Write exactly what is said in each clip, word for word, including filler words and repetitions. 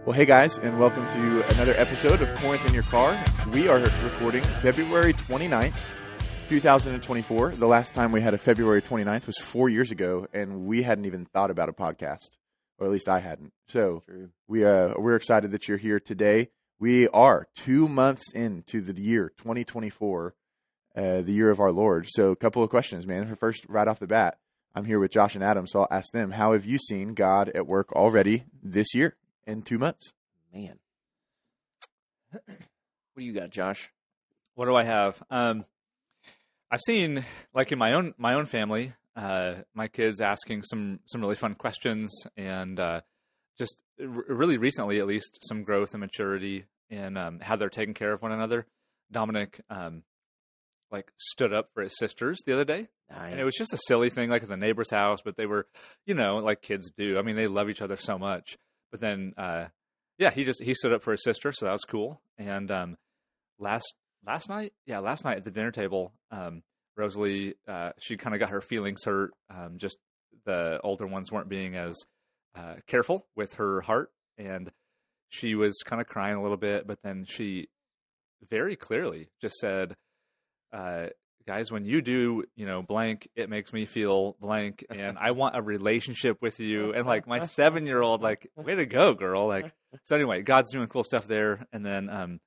Well, hey guys, and welcome to another episode of Corinth in Your Car. We are recording February twenty-ninth, twenty twenty-four. The last time we had a February twenty-ninth was four years ago, and we hadn't even thought about a podcast, or at least I hadn't. So we, uh, we're excited that you're here today. We are two months into the year twenty twenty-four, uh, the year of our Lord. So a couple of questions, man. First, right off the bat, I'm here with Josh and Adam, so I'll ask them, how have you seen God at work already this year in two months? Man. What do you got, Josh? What do I have? Um, I've seen, like in my own my own family, uh, my kids asking some some really fun questions, and uh, just r- really recently, at least, some growth and maturity in um, how they're taking care of one another. Dominic, um, like, stood up for his sisters the other day, Nice. and it was just a silly thing, like at the neighbor's house, but they were, you know, like kids do. I mean, they love each other so much. But then, uh, yeah, he just he stood up for his sister, so that was cool. And um, last last night, yeah, last night at the dinner table, um, Rosalie, uh, she kind of got her feelings hurt. Um, just the older ones weren't being as uh, careful with her heart, and she was kind of crying a little bit. But then she very clearly just said, uh, "Guys, when you do, you know, blank, it makes me feel blank, and I want a relationship with you." And like my seven-year-old, like, way to go, girl! Like, so anyway, God's doing cool stuff there. And then, um,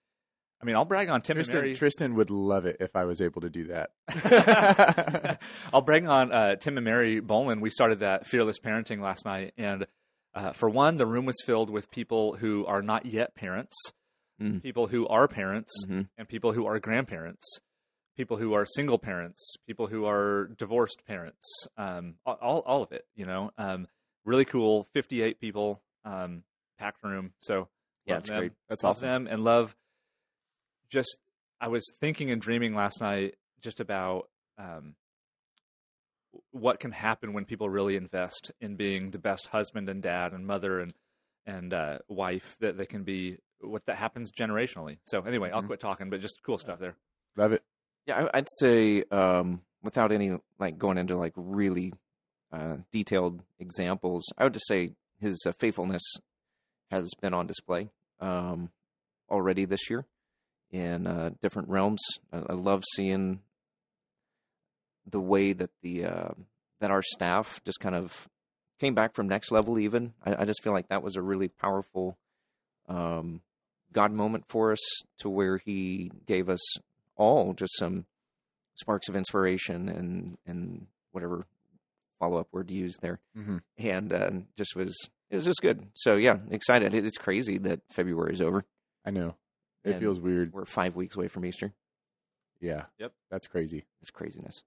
I mean, I'll brag on Tim Tristan, and Mary. Tristan would love it if I was able to do that. I'll brag on uh, Tim and Mary Bolin. We started that Fearless Parenting last night, and uh, for one, the room was filled with people who are not yet parents, Mm. people who are parents, Mm-hmm. and people who are grandparents. People who are single parents, people who are divorced parents, um, all all of it, you know. Um, really cool, fifty-eight people, um, packed room. So Yeah, love it's them, great. That's love awesome. them, and love. Just, I was thinking and dreaming last night just about um, what can happen when people really invest in being the best husband and dad and mother and and uh, wife that they can be. What that happens generationally. So anyway, I'll Mhm. quit talking, but just cool stuff there. Love it. Yeah, I- I'd say um, without any like going into like really uh, detailed examples, I would just say his uh, faithfulness has been on display um, already this year in uh, different realms. I, I love seeing the way that the uh, that our staff just kind of came back from next level. Even I, I just feel like that was a really powerful um, God moment for us, to where He gave us all just some sparks of inspiration and, and whatever follow-up word to use there. Mm-hmm. And uh, just was, it was just good. So yeah, excited. It, it's crazy that February is over. I know. It And feels weird. We're five weeks away from Easter. Yeah. Yep. That's crazy. It's craziness.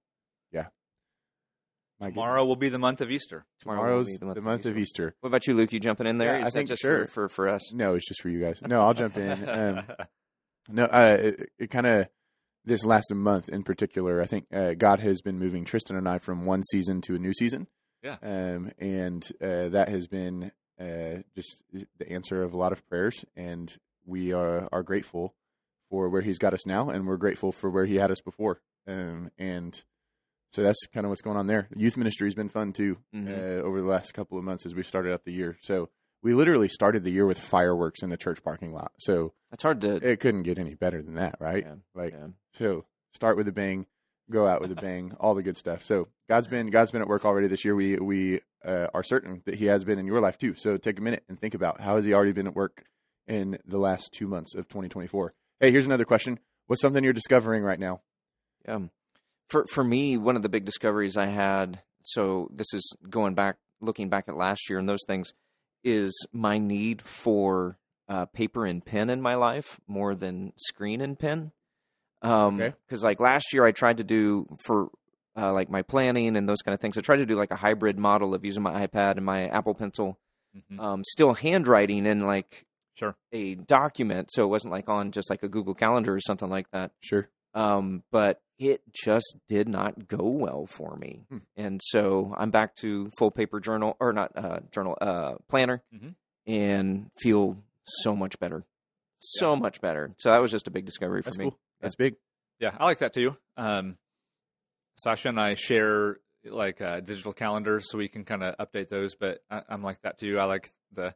My Tomorrow will be the month of Easter. Tomorrow will Tomorrow's be the month of Easter. What about you, Luke? You jumping in there? Yeah, I Is that think just sure. for, for, for us? No, it's just for you guys. No, I'll jump in. Um, no, uh, it, it kind of, this last month in particular, I think uh, God has been moving Tristan and I from one season to a new season. Yeah. Um, and uh, that has been uh, just the answer of a lot of prayers. And we are, are grateful for where He's got us now. And we're grateful for where He had us before. Um, and so that's kind of what's going on there. Youth ministry has been fun too Mhm. uh, over the last couple of months as we started out the year. So we literally started the year with fireworks in the church parking lot. So That's hard to. it couldn't get any better than that, right? Yeah, Like, yeah. so start with a bang, go out with a bang, all the good stuff. So God's been God's been at work already this year. We we uh, are certain that He has been in your life too. So take a minute and think about, how has He already been at work in the last two months of twenty twenty-four? Hey, here's another question. What's something you're discovering right now? Yeah. For for me, one of the big discoveries I had, so this is going back, looking back at last year and those things, is my need for uh, paper and pen in my life more than screen and pen. Um, Okay. Because like last year, I tried to do for uh, like my planning and those kind of things. I tried to do like a hybrid model of using my iPad and my Apple Pencil, Mhm. um, still handwriting in like Sure. a document, so it wasn't like on just like a Google Calendar or something like that. Sure. Um, but it just did not go well for me. Hmm. And so I'm back to full paper journal, or not uh, journal, uh, planner, Mhm. and feel so much better. So much better. So that was just a big discovery for That's me. cool. That's big. Yeah, I like that too. Um, Sasha and I share like uh, digital calendars, so we can kind of update those. But I, I'm like that too. I like the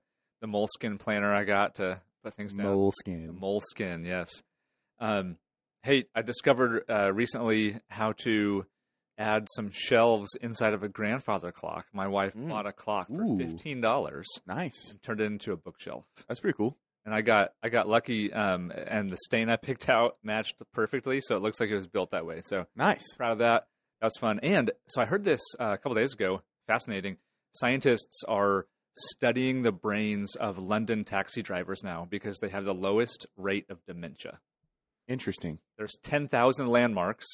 the Moleskin planner I got to put things down. Moleskin. The Moleskin, yes. Um, hey, I discovered uh, recently how to add some shelves inside of a grandfather clock. My wife Mm. bought a clock for Ooh. fifteen dollars Nice. and turned it into a bookshelf. That's pretty cool. And I got I got lucky, um, and the stain I picked out matched perfectly, so it looks like it was built that way. So Nice. proud of that. That was fun. And so I heard this uh, a couple days ago. Fascinating. Scientists are studying the brains of London taxi drivers now because they have the lowest rate of dementia. Interesting. There's ten thousand landmarks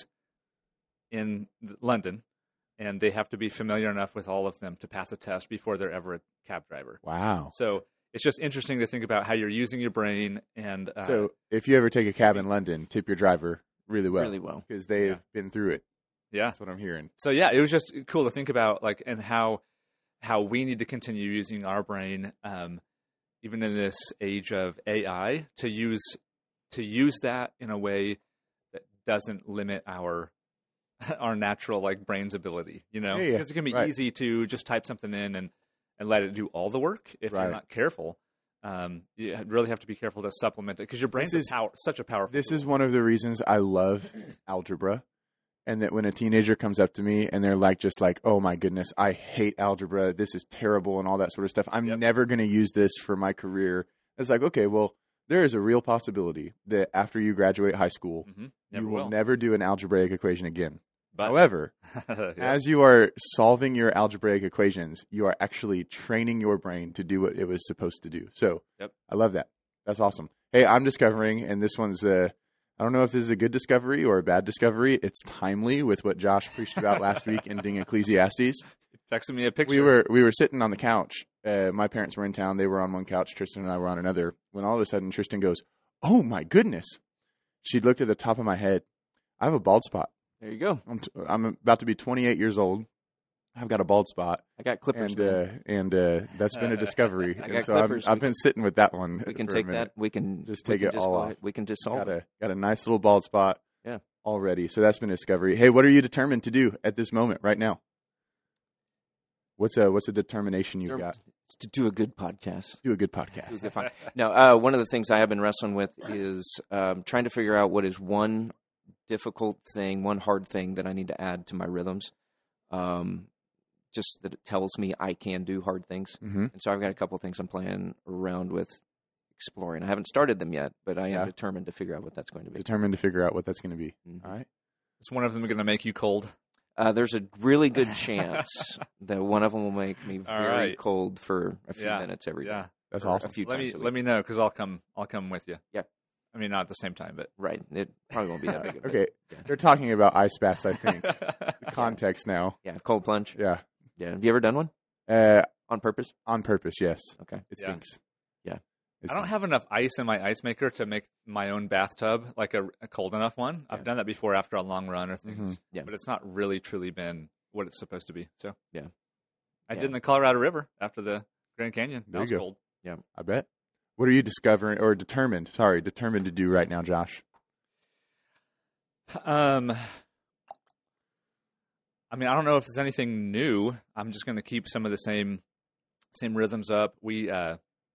in London, and they have to be familiar enough with all of them to pass a test before they're ever a cab driver. Wow. So it's just interesting to think about how you're using your brain. And uh, So if you ever take a cab in London, tip your driver really well. Really well. Because they've Yeah. been through it. yeah. That's what I'm hearing. So yeah, it was just cool to think about, like, and how how we need to continue using our brain, um, even in this age of A I, to use to use that in a way that doesn't limit our our natural like brain's ability. You know, Yeah, yeah. because it can be Right. easy to just type something in and and let it do all the work if Right. you're not careful. Um, you really have to be careful to supplement it because your brain's This is- a power, such a powerful. This tool. is one of the reasons I love algebra. And that when a teenager comes up to me and they're like, just like, oh my goodness, I hate algebra. This is terrible and all that sort of stuff. I'm Yep. never going to use this for my career. It's like, okay, well, there is a real possibility that after you graduate high school, hmm Never you will, will. never do an algebraic equation again. But However, yeah. as you are solving your algebraic equations, you are actually training your brain to do what it was supposed to do. So Yep. I love that. That's awesome. Hey, I'm discovering, and this one's, uh, I don't know if this is a good discovery or a bad discovery. It's timely with what Josh preached about last week ending Ecclesiastes. texted me a picture. We were we were sitting on the couch. Uh, my parents were in town. They were on one couch. Tristan and I were on another. When all of a sudden Tristan goes, "Oh my goodness!" She looked at the top of my head. I have a bald spot. There you go. I'm, t- I'm about to be twenty-eight years old. I've got a bald spot, I got clippers. and man. uh, and uh, that's been a discovery. I and got so I'm, clippers. I've We been sitting with that one. we can for a take minute. that. We can Just we take can it just all go off. ahead- We can just solve Got it. a got a nice little bald spot. Yeah. Already. So that's been a discovery. Hey, what are you determined to do at this moment right now? What's a what's a determination you've Derm- got? It's to do a good podcast. Do a good Do a podcast. good pod- no, uh, one of the things I have been wrestling with is um, trying to figure out what is one difficult thing, one hard thing that I need to add to my rhythms. Um, just that it tells me I can do hard things. Mm-hmm. And so I've got a couple of things I'm playing around with exploring. I haven't started them yet, but I am Yeah. determined to figure out what that's going to be. Determined to figure out what that's going to be. Mhm. All right. Is one of them going to make you cold? Uh, there's a really good chance that one of them will make me All very right. cold for a few Yeah. minutes every day. Yeah. That's Or awesome. A few Let times me a week. let me know because I'll come. I'll come with you. Yeah. I mean, not at the same time, but Right. It probably won't be that big of a Okay. Yeah. They're talking about ice baths, I think. Context now. Yeah, cold plunge. Yeah. Yeah. Have you ever done one Uh, on purpose? on purpose, yes. Okay. It Yeah. stinks. Yeah. It I don't stinks. have enough ice in my ice maker to make my own bathtub like a, a cold enough one. I've Yeah. done that before after a long run or things, Mhm. Yeah. but it's not really truly been what it's supposed to be. So Yeah. I Yeah. did in the Colorado River after the Grand Canyon. That There you was go. cold. I bet. What are you discovering or determined, sorry, determined to do right now, Josh? Um, I mean, I don't know if there's anything new. I'm just going to keep some of the same same rhythms up. We uh,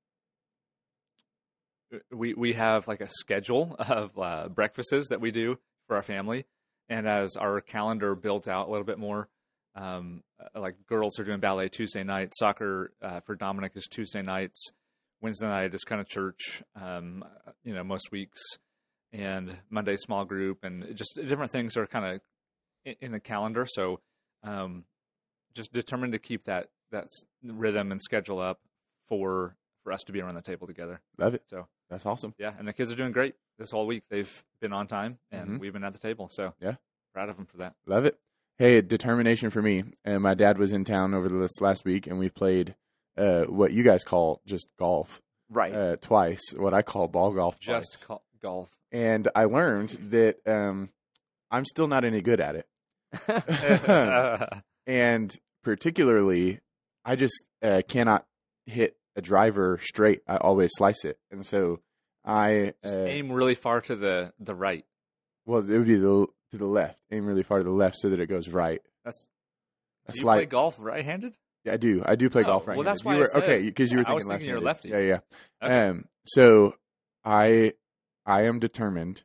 we we have like a schedule of uh, breakfasts that we do for our family, and as our calendar builds out a little bit more, um, uh, like girls are doing ballet Tuesday night, soccer uh, for Dominic is Tuesday nights, Wednesday night is kind of church, um, you know, most weeks, and Monday small group, and just different things are kind of in, in the calendar. So, um, just determined to keep that that s- rhythm and schedule up for for us to be around the table together. Love it. So That's awesome. yeah, and the kids are doing great this whole week. They've been on time, and Mhm. we've been at the table. So Yeah. proud of them for that. Love it. Hey, determination for me. And my dad was in town over this last week, and we played uh, what you guys call just golf Right. uh, twice, what I call ball golf twice. Just call, golf. And I learned that um, I'm still not any good at it. And particularly, I just uh, cannot hit a driver straight. I always slice it. And so I, Just uh, aim really far to the the right. well, it would be the, to the left, aim really far to the left so that it goes right. That's. I Do you slide- play golf right-handed? Yeah, I do. I do play Oh, golf right. well, that's you why I were, said- okay because you yeah, were I was thinking thinking you're left-handed. lefty. Yeah, yeah. Okay. Um, so I I am determined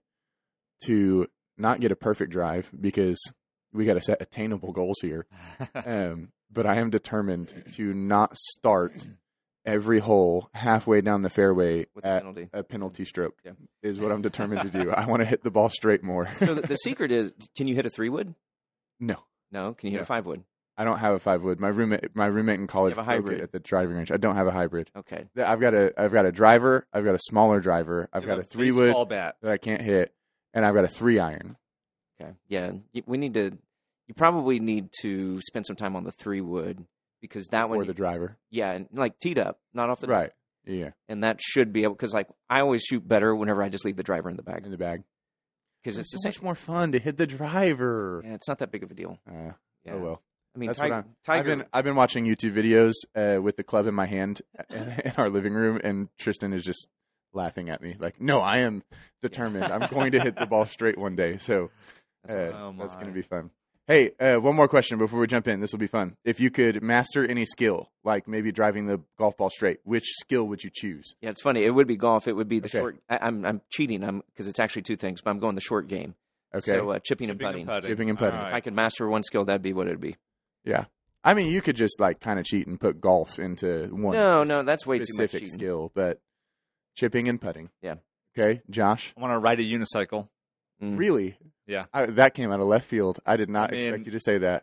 to not get a perfect drive because we got to set attainable goals here. um, but I am determined to not start every hole halfway down the fairway With a at penalty. a penalty stroke. Yeah. Is what I'm determined to do. I want to hit the ball straight more. So the, the secret is, can you hit a three wood? no. No. Can you hit No. a five wood? I don't have a five wood. My roommate, my roommate in college, You have a broke it hybrid. at the driving range. I don't have a hybrid. Okay. I've got a, I've got a driver. I've got a smaller driver. I've You got have a three wood baseball bat. that I can't hit, and I've got a three iron. Okay. Yeah. y- We need to. You probably need to spend some time on the three wood because that for one. the driver. Yeah, and like teed up, not off the Right. Yeah. and that should be able because like I always shoot better whenever I just leave the driver in the bag In the bag. because it's so the much same. more fun to hit the driver. Yeah, it's not that big of a deal. Uh, Yeah. Oh well. I mean, That's Tiger. what I'm. Tiger I've been I've been watching YouTube videos uh, with the club in my hand in our living room, and Tristan is just laughing at me like, "No, I am determined. I'm going to hit the ball straight one day." So uh, That's awesome. that's Oh, going to my. be fun. Hey, uh, one more question before we jump in. This will be fun. If you could master any skill, like maybe driving the golf ball straight, which skill would you choose? yeah, it's funny. It would be golf. It would be the Okay. short. I, I'm I'm cheating. I'm because it's actually two things, but I'm going the short game. Okay, So uh, chipping, Chipping and putting. and putting. Chipping and putting. All If right. I could master one skill, that'd be what it'd be. yeah. I mean, you could just like kind of cheat and put golf into one. No, no, that's way too much specific cheating. skill, but chipping and putting. Yeah. Okay, Josh. I want to ride a unicycle. Mm. Really? Yeah. I, that came out of left field. I did not I mean, expect you to say that.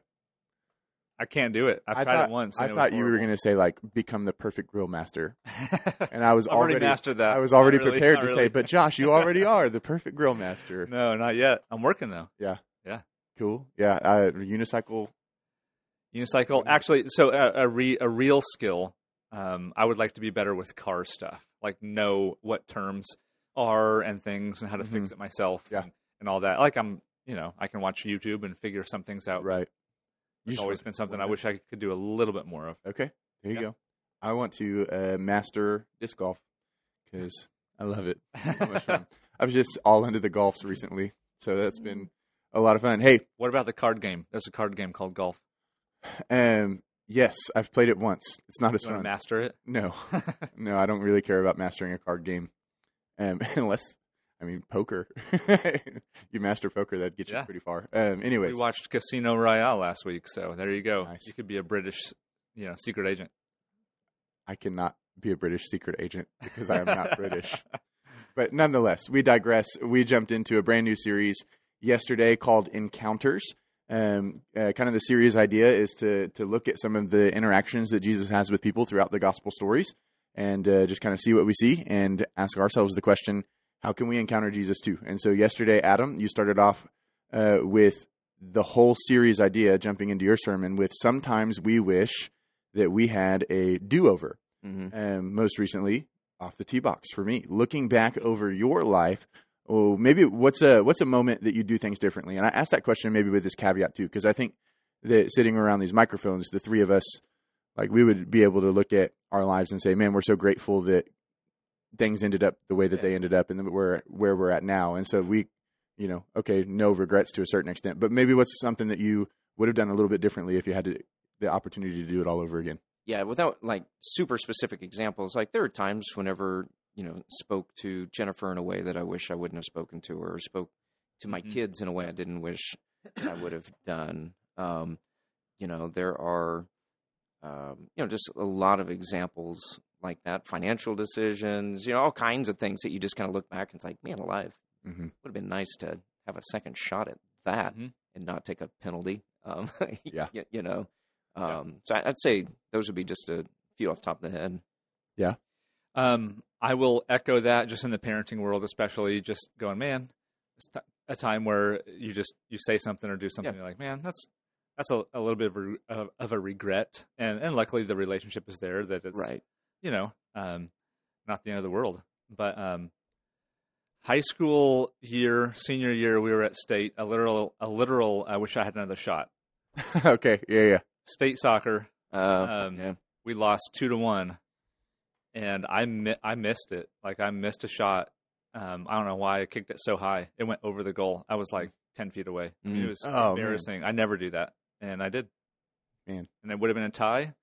I can't do it. I've I tried thought, it once. I and it thought was you were going to say like become the perfect grill master, and I was I've already already mastered that. I was already Not really, prepared not to say, really. but Josh, you already are the perfect grill master. No, not yet. I'm working though. Cool. Yeah. Uh, unicycle. Unicycle. Actually, so a, a, re, a real skill. Um, I would like to be better with car stuff, like know what terms are and things, and how to fix Mhm. it myself, Yeah. and, and all that. Like I'm, you know, I can watch YouTube and figure some things out. Right. You It's just always want- been something I want wish I could do a little bit more of. to- Okay. There you Yeah. go. I want to uh, master disc golf because I love it. So much fun. I was just all into the golfs recently, so that's been a lot of fun. Hey, What about the card game? There's a card game called golf. um, yes, I've played it once. It's not as You want fun. to master it? No, no, I don't really care about mastering a card game, um, unless I mean poker. You master poker, that gets you Yeah. pretty far. Um, anyways, We watched Casino Royale last week, so there you go. Nice. You could be a British, you know, secret agent. I cannot be a British secret agent because I am not British. But nonetheless, we digress. We jumped into a brand new series yesterday called Encounters. Um, uh, kind of the series idea is to to look at some of the interactions that Jesus has with people throughout the gospel stories, and uh, just kind of see what we see and ask ourselves the question: how can we encounter Jesus too? And so yesterday, Adam, you started off uh, with the whole series idea, jumping into your sermon with sometimes we wish that we had a do-over. Mm-hmm. Um, most recently, off the tee box for me. Looking back over your life, oh, maybe what's a what's a moment that you do things differently? And I asked that question maybe with this caveat too, because I think that sitting around these microphones, the three of us, like we would be able to look at our lives and say, "Man, we're so grateful that things ended up the way that Yeah. they ended up, and that we're where we're at now." And so we, you know, okay, no regrets to a certain extent, but maybe what's something that you would have done a little bit differently if you had to, the opportunity to do it all over again? Yeah, without like super specific examples, like there are times whenever, you know, spoke to Jennifer in a way that I wish I wouldn't have spoken to her, or spoke to my Mhm. kids in a way I didn't wish I would have done. Um, you know, there are, um, you know, just a lot of examples like that, financial decisions, you know, all kinds of things that you just kind of look back and it's like, man, alive, Mm-hmm. would have been nice to have a second shot at that Mhm. and not take a penalty. Um, Yeah. you, you know, Yeah. um, so I- I'd say those would be just a few off the top of the head. Um, I will echo that just in the parenting world, especially just going, man, it's t- a time where you just, you say something or do something. Yeah. You're like, man, that's, that's a, a little bit of a, of, of a regret. And, and luckily the relationship is there that it's, Right. you know, um, not the end of the world, but, um, high school year, senior year, we were at state, a literal, a literal, I wish I had another shot. Okay, yeah, yeah. State soccer. Uh, Um, yeah. We lost two to one, and I mi- I missed it. Like I missed a shot. Um, I don't know why I kicked it so high. It went over the goal. I was like ten feet away. I mean, Mm. it was Oh, man. embarrassing. I never do that, and I did. Man. And it would have been a tie.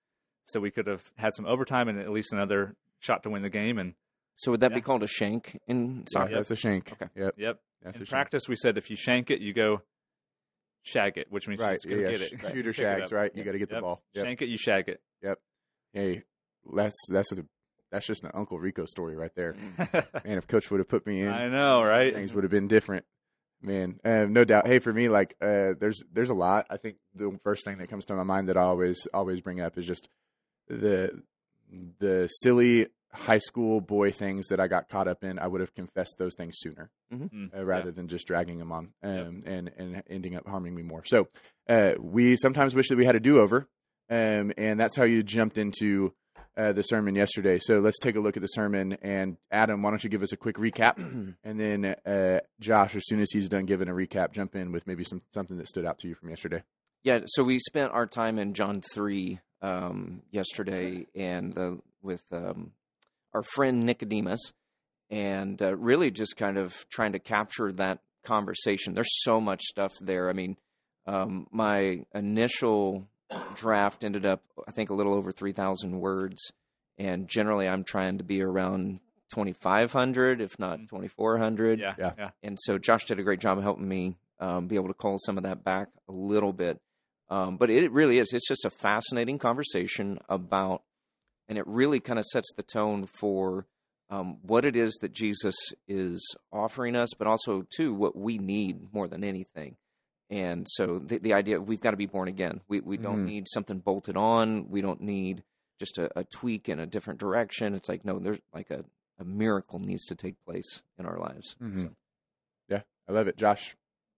so we could have had some overtime and at least another shot to win the game. And So would that Yeah. be called a shank in Sorry, soccer? that's a shank. Okay. Yep. yep, That's in a shank. practice we said if you shank it, you go shag it, which means you Right. just go Yeah. get sh- it. Shooter Pick it shags. up. Right. You got to get the Yep. ball. Yep. Shank it, you shag it. Hey, that's that's a that's just an Uncle Rico story right there. Man, if Coach would have put me in, I know, right? things would have been different. Man, uh, no doubt. Hey, for me, like, uh, there's there's a lot. I think the first thing that comes to my mind that I always always bring up is just the the silly high school boy things that I got caught up in. I would have confessed those things sooner Mm, uh, rather yeah. than just dragging them on um, and and ending up harming me more. So uh, we sometimes wish that we had a do over, um, and that's how you jumped into uh, the sermon yesterday. So let's take a look at the sermon. And Adam, why don't you give us a quick recap, and then uh, Josh, as soon as he's done giving a recap, jump in with maybe some something that stood out to you from yesterday. Yeah, so we spent our time in John three um, yesterday, and uh, with um, our friend Nicodemus, and uh, really just kind of trying to capture that conversation. There's so much stuff there. I mean, um, my initial draft ended up, I think, a little over three thousand words, and generally I'm trying to be around twenty-five hundred, if not twenty-four hundred. Yeah, Yeah. yeah. And so Josh did a great job of helping me um, be able to cull some of that back a little bit. Um, but it really is. It's just a fascinating conversation about, and it really kind of sets the tone for um, what it is that Jesus is offering us, but also, too, what we need more than anything. And so the, the idea, we've got to be born again. We we don't Mhm. need something bolted on. We don't need just a, a tweak in a different direction. It's like, no, there's like a, a miracle needs to take place in our lives. Mm-hmm. Yeah, I love it, Josh.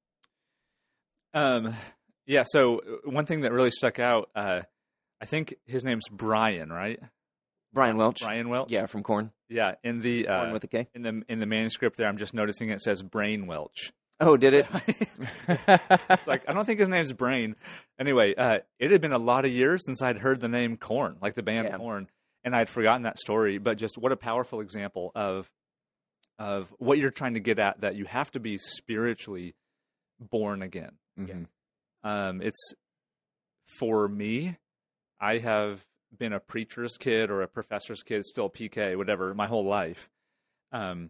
Um, yeah. So one thing that really stuck out, uh, I think his name's Brian, right? Brian Welch. Brian Welch. Yeah, from Korn. Yeah. In the Korn uh, with a K. in the in the manuscript there, I'm just noticing it says Brain Welch. Oh, did it? It's like I don't think his name's Brain. Anyway, uh, it had been a lot of years since I'd heard the name Korn, like the band Yeah. Korn, and I'd forgotten that story. But just what a powerful example of of what you're trying to get at, that you have to be spiritually born again. Mhm. Um, it's for me, I have been a preacher's kid or a professor's kid, still P K, whatever, my whole life. Um,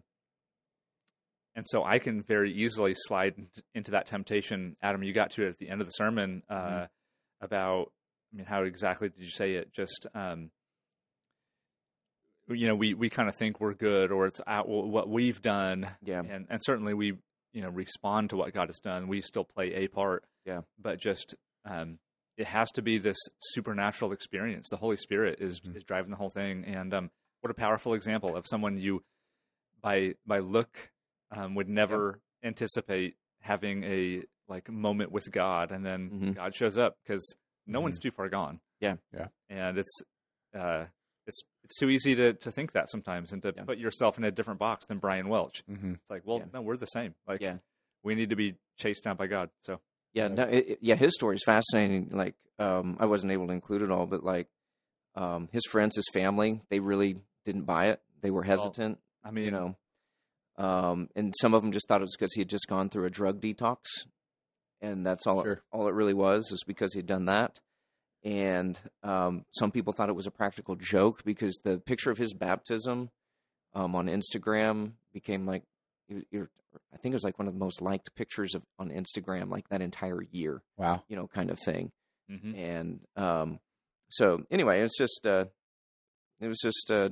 and so I can very easily slide into that temptation. Adam, you got to it at the end of the sermon uh, Mm-hmm. about, I mean, how exactly did you say it? Just, um, you know, we, we kind of think we're good, or it's out what we've done. Yeah. And, and certainly we, you know, respond to what God has done. We still play a part. Yeah. But just, um, it has to be this supernatural experience. The Holy Spirit is, Mhm. is driving the whole thing. And um, what a powerful example of someone you, by by look, um, would never anticipate having a like moment with God, and then Mhm. God shows up, because no Mhm. one's too far gone. Yeah. Yeah. And it's uh, it's it's too easy to, to think that sometimes, and to Yeah. put yourself in a different box than Brian Welch. Mhm. It's like, well, Yeah. no, we're the same. Like, Yeah. we need to be chased down by God. So Yeah, no, it, it- yeah, his story is fascinating. Like, um, I wasn't able to include it all, but like, um, his friends, his family, they really didn't buy it. They were hesitant, I mean, you know. Um, and some of them just thought it was because he had just gone through a drug detox, and that's all. Sure. It, all it really was is because he'd done that. And um, some people thought it was a practical joke, because the picture of his baptism um, on Instagram became like, it, it, I think it was like one of the most liked pictures of on Instagram, like that entire year. Wow. You know, kind of thing. mhm. And um, so anyway, it's just uh, it was just a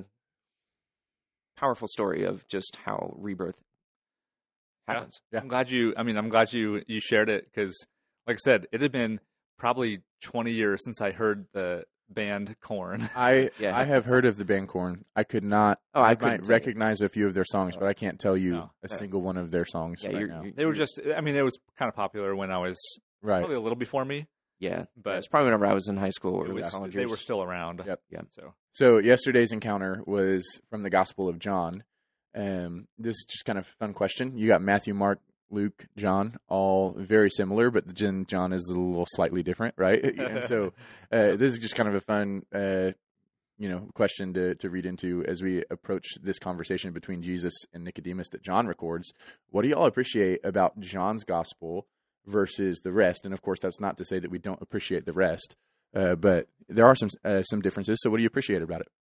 powerful story of just how rebirth happens. Yeah. I'm glad you. I mean, I'm glad you you shared it, because, like I said, it had been probably twenty years since I heard the band Korn. I Yeah. I have heard of the band Korn. I could not. Oh, I I couldn't might tell you. recognize a few of their songs, but I can't tell you No. a Yeah. single one of their songs Yeah, right you're, now. you're- They were just. I mean, it was kind of popular when I was Right. probably a little before me, yeah, but it's probably whenever I was in high school or it was, college they years. were still around. Yep. Yeah. So So yesterday's encounter was from the Gospel of John. Um, this is just kind of a fun question. You got Matthew, Mark, Luke, John, all very similar, but the John John is a little slightly different, right? And so uh, this is just kind of a fun, uh, you know, question to to read into as we approach this conversation between Jesus and Nicodemus that John records. What do y'all appreciate about John's Gospel versus the rest? And of course, that's not to say that we don't appreciate the rest. uh, but there are some uh, some differences. So what do you appreciate about it?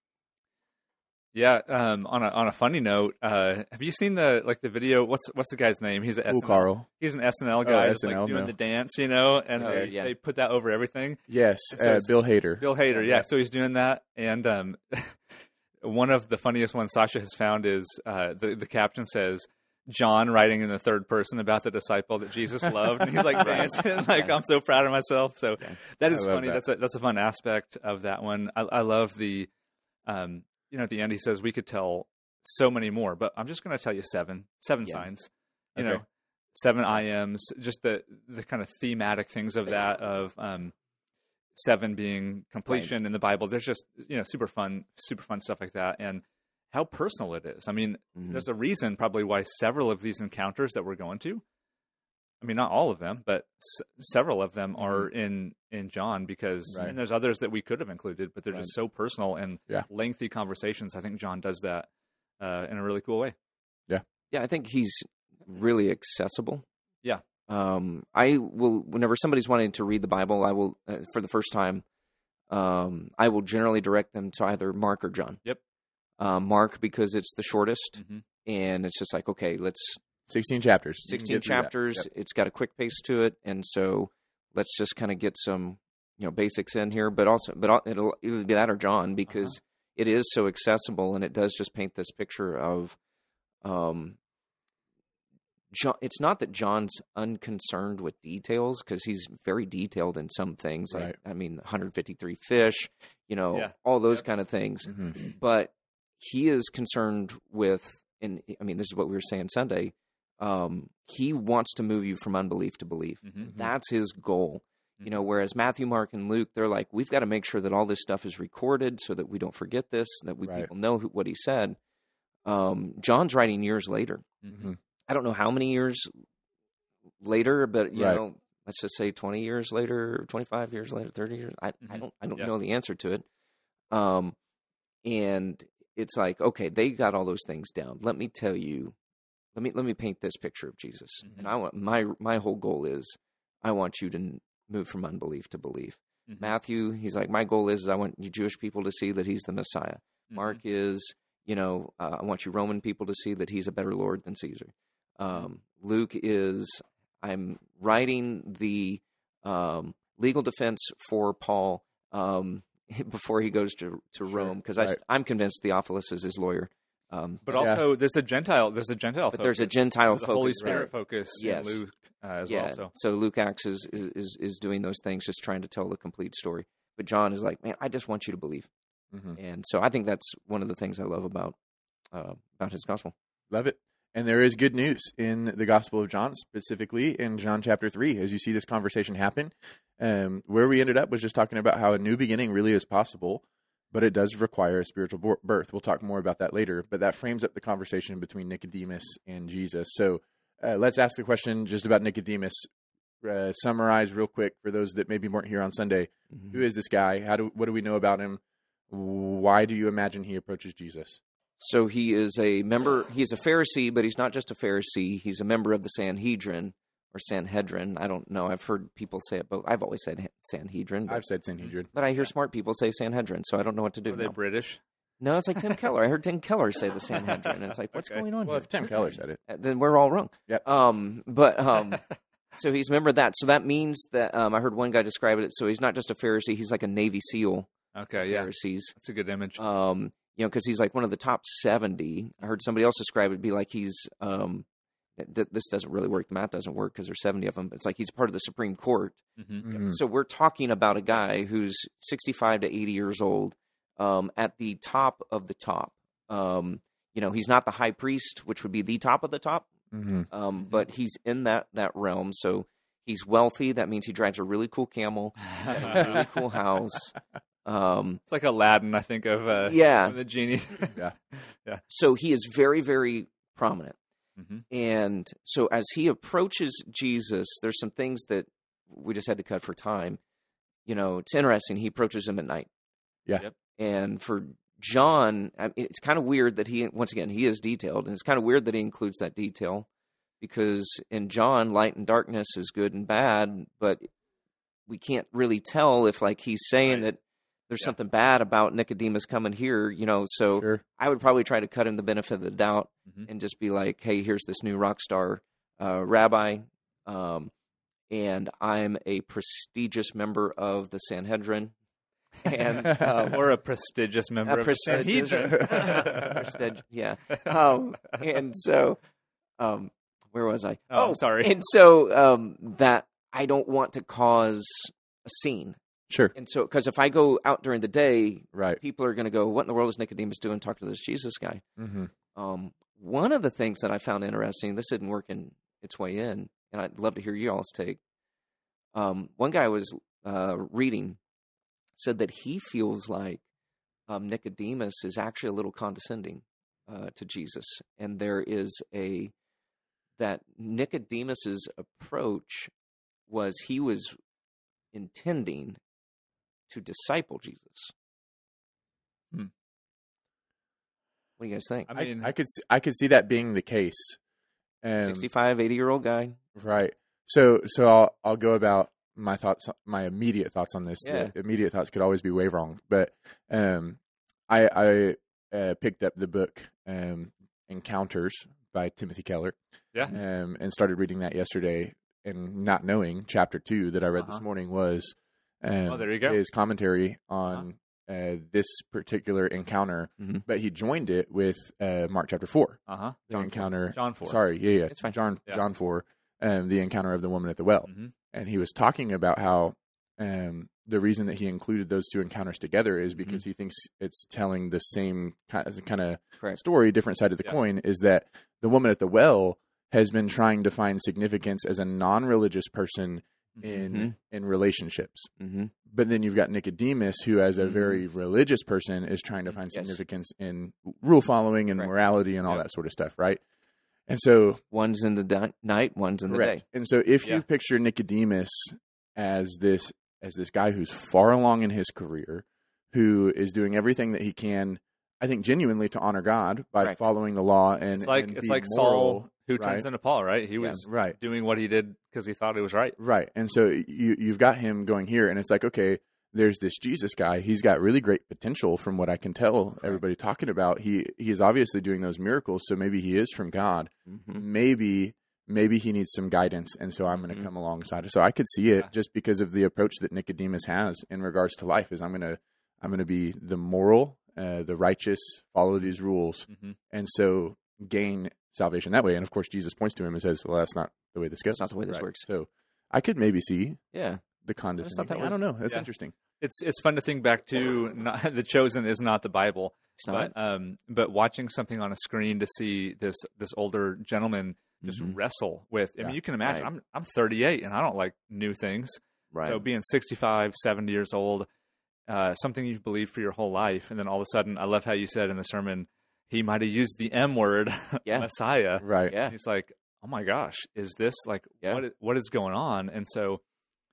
Yeah. Um, on a on a funny note, uh, have you seen the like the video? What's what's the guy's name? He's an Cool S N L. Carl. He's an S N L guy. Oh, that's S N L, like doing no. the dance, you know, and Oh, they, yeah. they put that over everything. Yes, So uh, it's- Bill Hader. Bill Hader, yeah. So he's doing that, and um, one of the funniest ones Sasha has found is uh, the the caption says, John writing in the third person about the disciple that Jesus loved, and he's like dancing, like I'm so proud of myself. So that is I love funny. that. That's a that's a fun aspect of that one. I, I love the, um, you know, at the end he says we could tell so many more, but I'm just going to tell you seven, seven Yeah. signs. You Okay. know, seven I Ms. Just the the kind of thematic things of that of um, seven being completion in the Bible. There's just you know super fun, super fun stuff like that, and how personal it is. I mean, Mhm. there's a reason probably why several of these encounters that we're going to, I mean, not all of them, but s- several of them are in, in John because Right. and there's others that we could have included, but they're Right. just so personal and Yeah. lengthy conversations. I think John does that uh, in a really cool way. Yeah, I think he's really accessible. Yeah. Um, I will, whenever somebody's wanting to read the Bible, I will, uh, for the first time, um, I will generally direct them to either Mark or John. Yep. Um, Mark, because it's the shortest, hmm and it's just like, okay, let's, sixteen chapters. You can sixteen get through that. chapters, Yep. it's got a quick pace to it, and so let's just kind of get some, you know, basics in here, but also, but al- it'll either be that or John, because Uh-huh. it is so accessible, and it does just paint this picture of, um, John, it's not that John's unconcerned with details, because he's very detailed in some things. Like, Right. I mean, one hundred fifty-three fish, you know, Yeah. all those Yep. kind of things. Mhm. But he is concerned with, and I mean, this is what we were saying Sunday. Um, he wants to move you from unbelief to belief. hmm That's his goal. You know, whereas Matthew, Mark, and Luke, they're like, we've got to make sure that all this stuff is recorded so that we don't forget this, that we Right. people know who, what he said. Um, John's writing years later. hmm I don't know how many years later, but you Right. know, let's just say twenty years later, twenty-five years later, thirty years. I, I Mhm. don't, I don't Yeah. know the answer to it. Um, and it's like, okay, they got all those things down. Let me tell you, let me let me paint this picture of Jesus. Mhm. And I want my my whole goal is, I want you to n- move from unbelief to belief. Mhm. Matthew, he's like, my goal is, I want you Jewish people to see that he's the Messiah. Mhm. Mark is, you know, uh, I want you Roman people to see that he's a better Lord than Caesar. Um, Luke is, I'm writing the um, legal defense for Paul um, before he goes to, to Sure, Rome, because right. I'm convinced Theophilus is his lawyer. Um, But Yeah. also, there's a Gentile. There's a Gentile. But focus. there's a Gentile There's a Holy focus, Spirit right. focus Yes. in Luke uh, as yeah, well. So Luke Acts is, is is doing those things, just trying to tell the complete story. But John is like, man, I just want you to believe. Mhm. And so I think that's one of the things I love about uh, about his gospel. Love it. And there is good news in the Gospel of John, specifically in John chapter three, as you see this conversation happen. Um, where we ended up was just talking about how a new beginning really is possible, but it does require a spiritual bo- birth. We'll talk more about that later, but that frames up the conversation between Nicodemus and Jesus. So uh, let's ask the question just about Nicodemus. Uh, summarize real quick for those that maybe weren't here on Sunday. Mm-hmm. Who is this guy? How do what do we know about him? Why do you imagine he approaches Jesus? So he is a member, he's a Pharisee, but he's not just a Pharisee. He's a member of the Sanhedrin or Sanhedrin. I don't know. I've heard people say it, but I've always said Sanhedrin. But, I've said Sanhedrin. but I hear smart people say Sanhedrin, so I don't know what to do. are they now. British? No, it's like Tim Keller. I heard Tim Keller say the Sanhedrin. And it's like, what's Okay. going on Well, here? if Tim Keller said it. Uh, Then we're all wrong. Yep. Um, but um, so he's a member of that. So that means that um, I heard one guy describe it. So he's not just a Pharisee. He's like a Navy SEAL Okay, yeah, Pharisees. that's a good image. Um, you know, because he's like one of the top seventy. I heard somebody else describe it be like he's. Um, th- this doesn't really work. The math doesn't work because there's seventy of them. But it's like he's part of the Supreme Court. hmm Mhm. So we're talking about a guy who's sixty-five to eighty years old, um, at the top of the top. Um, you know, he's not the high priest, which would be the top of the top, Mhm. um, but he's in that that realm. So he's wealthy. That means he drives a really cool camel, a really cool house. Um, It's like Aladdin, I think of uh, Yeah. of the genie. Yeah. so he is very, very prominent. hmm And so as he approaches Jesus, there's some things that we just had to cut for time. You know, it's interesting. He approaches him at night. Yeah. Yep. And for John, I mean, it's kind of weird that he, once again, he is detailed. And it's kind of weird that he includes that detail because in John, light and darkness is good and bad. But we can't really tell if like he's saying Right. that there's Yeah. something bad about Nicodemus coming here, you know. So Sure. I would probably try to cut him the benefit of the doubt Mhm. and just be like, hey, here's this new rock star uh, rabbi, um, and I'm a prestigious member of the Sanhedrin. And um, or a prestigious member a of prestigious, the Sanhedrin. prestig- yeah. Um, and so, um, where was I? Oh, I'm sorry. And so um, that I don't want to cause a scene. Sure. And so, because if I go out during the day, Right. people are going to go, what in the world is Nicodemus doing? Talk to this Jesus guy. Mm-hmm. Um, one of the things that I found interesting, this didn't work in its way in, and I'd love to hear you all's take. Um, one guy I was uh, reading said that he feels like um, Nicodemus is actually a little condescending uh, to Jesus, and there is a that Nicodemus's approach was he was intending to disciple Jesus. Hmm. What do you guys think? I mean, I, I could see, I could see that being the case. Um, sixty-five, eighty-year-old guy. Right. So so I'll I'll go about my thoughts, my immediate thoughts on this. Yeah. The immediate thoughts could always be way wrong, but um, I I uh, picked up the book um, Encounters by Timothy Keller. Yeah. Um, and started reading that yesterday, and not knowing chapter two that I read Uh-huh. this morning was um, Oh, there you go. his commentary on uh, this particular encounter, Mhm. but he joined it with uh, Mark chapter four. Uh huh. The encounter. John four. Sorry, yeah, yeah. It's fine. John Yeah. John four, um, the encounter of the woman at the well, Mm-hmm. and he was talking about how um, the reason that he included those two encounters together is because he thinks it's telling the same kind of, kind of Correct. story, different side of the Yeah. coin. Is that the woman at the well has been trying to find significance as a non-religious person in Mhm. in relationships. Mm-hmm. But then you've got Nicodemus, who, as a Mhm. very religious person, is trying to Mhm. find Yes. significance in rule following and Correct. morality and all Yeah. that sort of stuff, right? And so, One's in the di- night, one's in the correct. day. And so, if Yeah. you picture Nicodemus as this as this guy who's far along in his career, who is doing everything that he can, I think, genuinely to honor God by Correct. following the law, and It's like and it's be like moral, Saul who right? turns into Paul, right? He was right. doing what he did because he thought it was right. Right. And so you you've got him going here, and it's like, okay, there's this Jesus guy. He's got really great potential from what I can tell everybody talking about. He he is obviously doing those miracles, so maybe he is from God. Mm-hmm. Maybe maybe he needs some guidance, and so I'm going to Mhm. come alongside. So I could see it Yeah. just because of the approach that Nicodemus has in regards to life. Is I'm going to I'm going to be the moral, uh, the righteous, follow these rules, Mm-hmm. and so gain salvation that way. And of course, Jesus points to him and says, "Well, that's not the way this goes. That's not the way this Right. works." So I could maybe see Yeah. the condescending. that thing. I don't was- know. That's yeah. interesting. It's it's fun to think back to. Not, the Chosen is not the Bible, It's not. but um, but watching something on a screen to see this this older gentleman just Mhm. wrestle with. I Yeah. mean, you can imagine. Right. I'm I'm thirty-eight and I don't like new things. Right. So being sixty-five, seventy years old, uh, something you've believed for your whole life, and then all of a sudden, I love how you said in the sermon, he might have used the M word, Yeah. Messiah. Right. yeah. And he's like, oh my gosh, is this like Yeah. what? What is going on? And so,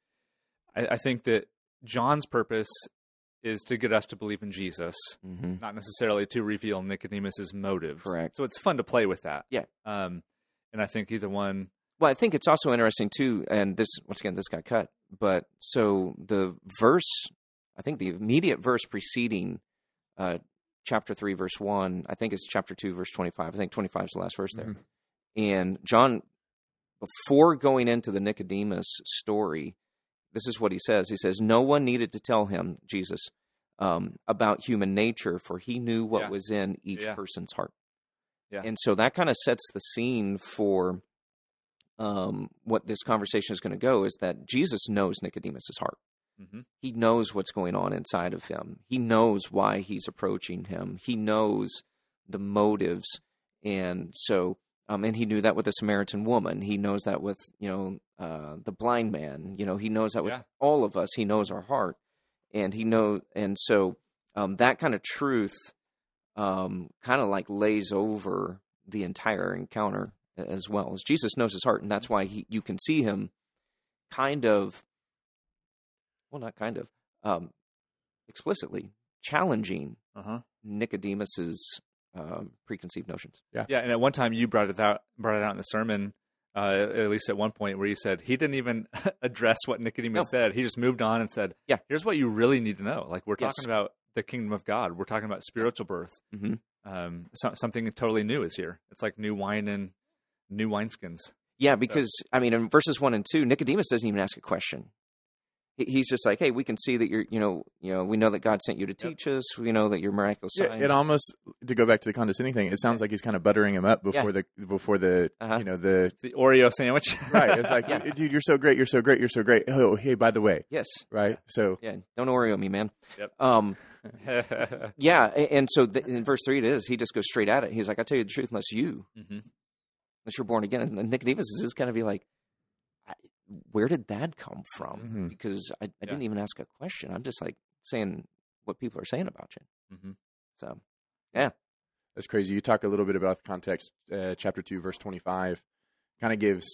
I, I think that John's purpose is to get us to believe in Jesus, Mm-hmm. not necessarily to reveal Nicodemus's motives. Correct. So it's fun to play with that. Yeah. Um, and I think either one. Well, I think it's also interesting too, and this once again, this got cut. But so the verse, I think the immediate verse preceding uh, chapter three, verse one, I think it's chapter two, verse twenty-five. I think twenty-five is the last verse there. Mhm. And John, before going into the Nicodemus story, this is what he says. He says, "No one needed to tell him, Jesus, um, about human nature, for he knew what Yeah. was in each Yeah. person's heart." Yeah. And so that kind of sets the scene for um, what this conversation is going to go, is that Jesus knows Nicodemus's heart. Mm-hmm. He knows what's going on inside of him. He knows why he's approaching him. He knows the motives. And so, um, and he knew that with the Samaritan woman. He knows that with, you know, uh, the blind man. You know, he knows that with Yeah. all of us. He knows our heart. And he knows, and so um, that kind of truth um, kind of like lays over the entire encounter as well. As Jesus knows his heart, and that's why he, you can see him kind of, well, not kind of, um, explicitly challenging Uh-huh. Nicodemus's um, preconceived notions. Yeah. And at one time you brought it out, brought it out in the sermon Uh, at least at one point where he said he didn't even address what Nicodemus No. said. He just moved on and said, Yeah. here's what you really need to know. Like we're Yes. talking about the kingdom of God. We're talking about spiritual birth. Mm-hmm. Um, so, something totally new is here. It's like new wine and new wineskins. Yeah, because, I mean, in verses one and two, Nicodemus doesn't even ask a question. He- He's just like, hey, we can see that you're, you know, you know, we know that God sent you to teach us. We know that you're miraculous Yeah, signs. it almost, to go back to the condescending thing, it sounds like he's kind of buttering him up before the before the Uh-huh. you know the It's the Oreo sandwich. right. It's like, Yeah. dude, you're so great, you're so great, you're so great. Oh, hey, by the way, Yes. right? So Yeah. Don't Oreo me, man. Yep. Um, yeah. a- And so th- in verse three, it is, he just goes straight at it. He's like, I tell you the truth, unless you, hmm unless you're born again. And Nicodemus is just kind of be like, I, where did that come from? Mhm. Because I, I Yeah. didn't even ask a question. I'm just like saying what people are saying about you. hmm So, that's crazy. You talk a little bit about the context. Uh, chapter two, verse twenty-five, kind of gives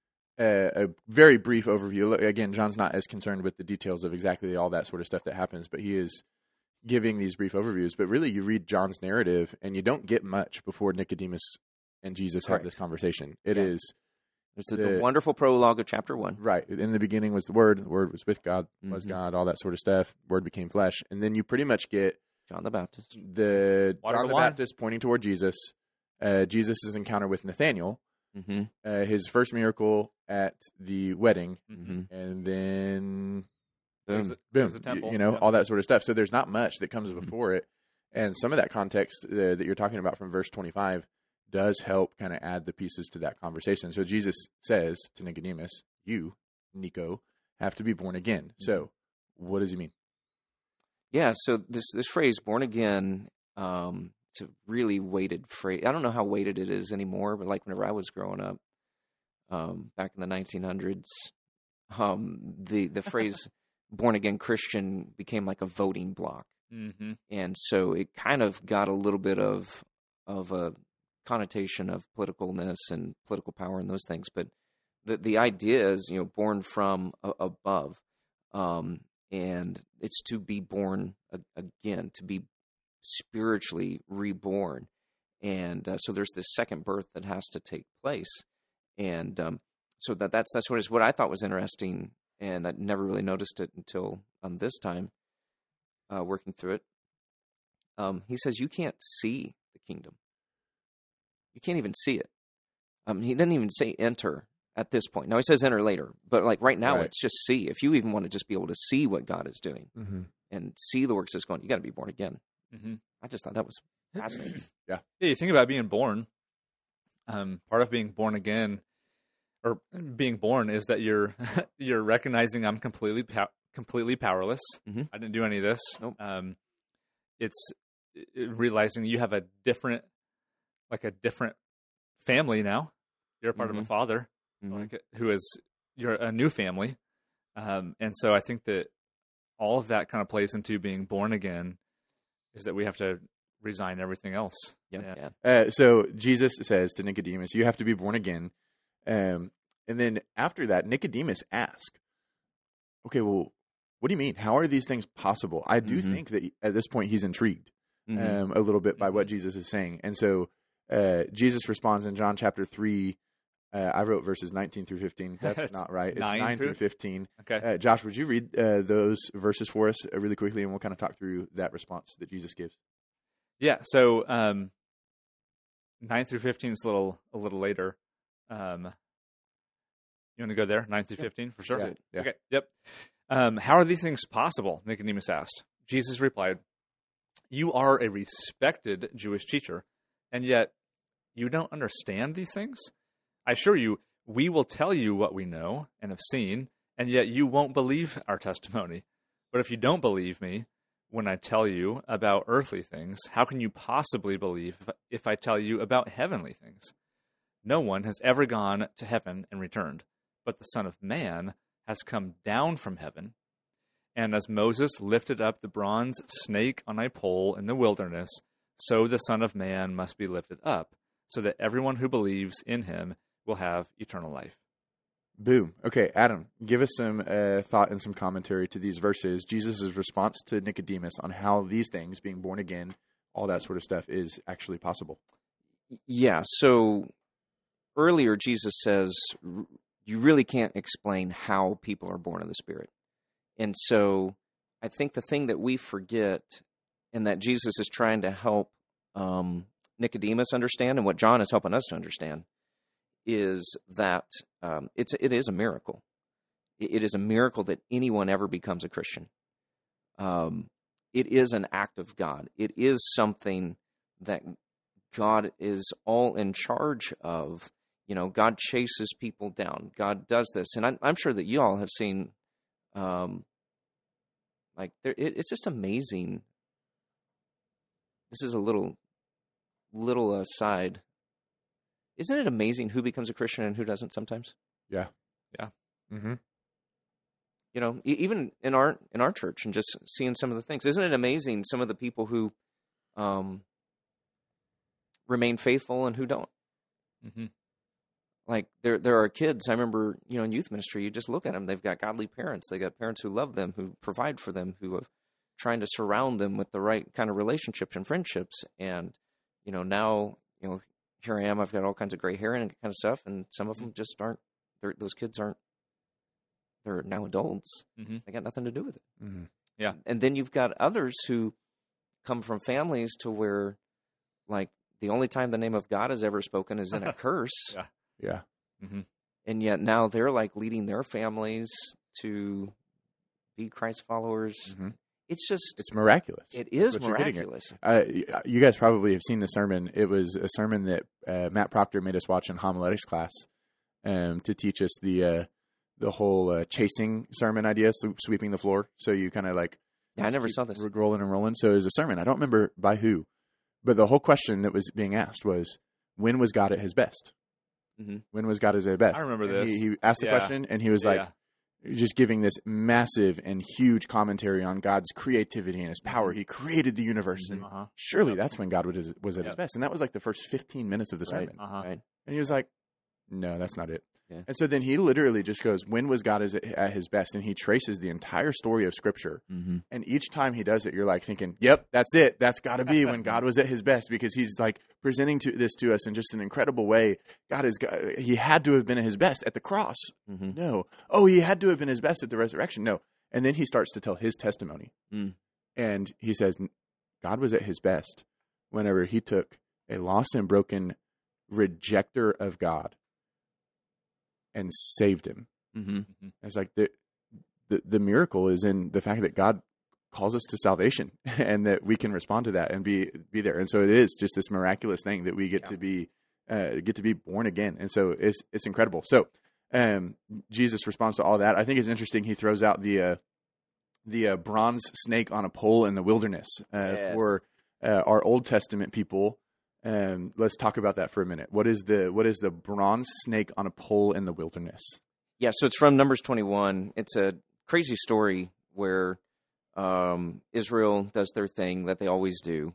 a, a very brief overview. Look, again, John's not as concerned with the details of exactly all that sort of stuff that happens, but he is giving these brief overviews. But really, you read John's narrative, and you don't get much before Nicodemus and Jesus Correct. have this conversation. It Yeah. is there's the, The- the wonderful prologue of chapter one. right. In the beginning was the Word. The Word was with God, was Mhm. God, all that sort of stuff. Word became flesh. And then you pretty much get John the Baptist. the Water John to the wine. Baptist pointing toward Jesus, uh, Jesus' encounter with Nathanael, Mm-hmm. uh, his first miracle at the wedding, Mm-hmm. and then There's Boom. a, boom, there's a you- temple. you know, Yeah. all that sort of stuff. So there's not much that comes before it, and some of that context uh, that you're talking about from verse twenty-five does help kind of add the pieces to that conversation. So Jesus says to Nicodemus, "You, Nico, have to be born again." So what does he mean? Yeah, so this this phrase "born again," um, it's a really weighted phrase. I don't know how weighted it is anymore, but like whenever I was growing up, um, back in the nineteen hundreds, um, the the phrase "born again Christian" became like a voting block, hmm and so it kind of got a little bit of of a connotation of politicalness and political power and those things. But the the idea is, you know, born from a, above. Um, and it's to be born a- again, to be spiritually reborn. And uh, so there's this second birth that has to take place. And um, so that that's that's what is what I thought was interesting, and I never really noticed it until um, this time uh, working through it. Um, he says you can't see the kingdom. You can't even see it. Um, he doesn't even say enter at this point. Now he says enter later, but like right now Right. it's just see. If you even want to just be able to see what God is doing Mm-hmm. and see the works that's going, you got to be born again. hmm I just thought that was fascinating. Yeah, you think about being born. Um, part of being born again, or being born, is that you're you're recognizing I'm completely pow- completely powerless. Mhm. I didn't do any of this. Nope. Um, it's it- realizing you have a different, like a different family now. You're a part of Mhm. a father, Mhm. like who is you're a new family, um, and so I think that all of that kind of plays into being born again. Is that we have to resign everything else. Yeah, yeah. Uh, so Jesus says to Nicodemus, "You have to be born again." Um, and then after that, Nicodemus asks, "Okay, well, what do you mean? How are these things possible?" I do Mhm. think that at this point he's intrigued Mhm. um, a little bit by what Jesus is saying, and so uh, Jesus responds in John chapter three. Uh, I wrote verses nineteen through fifteen. That's It's not right. It's nine nine through- through fifteen. Okay. Uh, Josh, would you read uh, those verses for us uh, really quickly, and we'll kind of talk through that response that Jesus gives. Yeah, so um, nine through fifteen is a little a little later. Um, you want to go there, nine through fifteen for sure. Yeah, yeah. Okay. Yep. Um, how are these things possible? Nicodemus asked. Jesus replied, "You are a respected Jewish teacher, and yet you don't understand these things. I assure you, we will tell you what we know and have seen, and yet you won't believe our testimony. But if you don't believe me when I tell you about earthly things, how can you possibly believe if- if I tell you about heavenly things? No one has ever gone to heaven and returned, but the Son of Man has come down from heaven. And as Moses lifted up the bronze snake on a pole in the wilderness, so the Son of Man must be lifted up, so that everyone who believes in him will have eternal life." Boom. Okay, Adam, give us some uh, thought and some commentary to these verses. Jesus' response to Nicodemus on how these things, being born again, all that sort of stuff, is actually possible. Yeah, so earlier Jesus says you really can't explain how people are born of the Spirit. And so I think the thing that we forget and that Jesus is trying to help um, Nicodemus understand and what John is helping us to understand is that um, it's it is a miracle. It is a miracle that anyone ever becomes a Christian. Um, it is an act of God. It is something that God is all in charge of. You know, God chases people down. God does this. And I'm, I'm sure that you all have seen, um, like, there, it, it's just amazing. This is a little, little aside. Isn't it amazing who becomes a Christian and who doesn't sometimes? Yeah. Yeah. Mm-hmm. You know, e- even in our in our church and just seeing some of the things. Isn't it amazing some of the people who um, remain faithful and who don't? Mm-hmm. Like, there there are kids, I remember, you know, in youth ministry, you just look at them, they've got godly parents. They got parents who love them, who provide for them, who are trying to surround them with the right kind of relationships and friendships. And, you know, now, you know, here I am, I've got all kinds of gray hair and kind of stuff, and some of them just aren't, those kids aren't, they're now adults. Mm-hmm. They got nothing to do with it. Mm-hmm. Yeah. And then you've got others who come from families to where, like, the only time the name of God is ever spoken is in a curse. Yeah. Yeah. Mm-hmm. And yet now they're like leading their families to be Christ followers. Mm-hmm. It's just, It's miraculous. it is That's what you're getting at. miraculous. Uh, y- you guys probably have seen the sermon. It was a sermon that uh, Matt Proctor made us watch in homiletics class um, to teach us the uh, the whole uh, chasing sermon idea, so sweeping the floor. So you kind of like Yeah, I never keep saw this. rolling and rolling. So it was a sermon. I don't remember by who, but the whole question that was being asked was, when was God at his best? Mm-hmm. When was God at his best? I remember And this. He, he asked the Yeah. question, and he was like, Yeah. just giving this massive and huge commentary on God's creativity and his power. He created the universe, and Uh-huh. surely that's when God was, was at his Yep. best. And that was like the first fifteen minutes of the Right. sermon. Uh-huh. Right. And he was like, no, that's not it. Yeah. And so then he literally just goes, when was God is- at his best? And he traces the entire story of Scripture. Mm-hmm. And each time he does it, you're like thinking, yep, that's it. That's got to be when God was at his best, because he's like presenting to this to us in just an incredible way. God is, he had to have been at his best at the cross. Mm-hmm. No. Oh, he had to have been his best at the resurrection. No. And then he starts to tell his testimony. Mm. And he says, God was at his best whenever he took a lost and broken rejecter of God and saved him. Mm-hmm. It's like the, the the miracle is in the fact that God calls us to salvation and that we can respond to that and be be there. And so it is just this miraculous thing that we get Yeah. to be uh, get to be born again. And so it's it's incredible. So um, Jesus responds to all that. I think it's interesting. He throws out the uh, the uh, bronze snake on a pole in the wilderness uh, Yes. for uh, our Old Testament people. Um, let's talk about that for a minute. What is the what is the bronze snake on a pole in the wilderness? Yeah, so it's from Numbers twenty-one. It's a crazy story where um, Israel does their thing that they always do.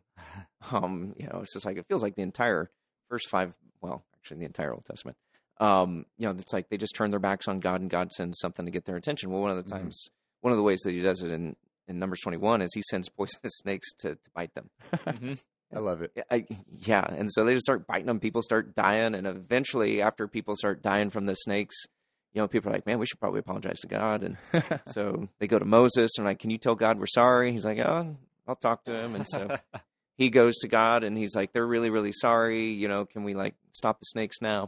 Um, you know, it's just like, it feels like the entire first five, well, actually the entire Old Testament. Um, you know, it's like they just turn their backs on God and God sends something to get their attention. Well, one of the Mhm. times, one of the ways that he does it in, in Numbers twenty-one is he sends poisonous snakes to, to bite them. Mm-hmm. I love it. Yeah, I, yeah, and so they just start biting them. People start dying, and eventually, after people start dying from the snakes, you know, people are like, "Man, we should probably apologize to God." And so they go to Moses and like, "Can you tell God we're sorry?" He's like, "Oh, I'll talk to him." And so he goes to God, and he's like, "They're really, really sorry. You know, can we like stop the snakes now?"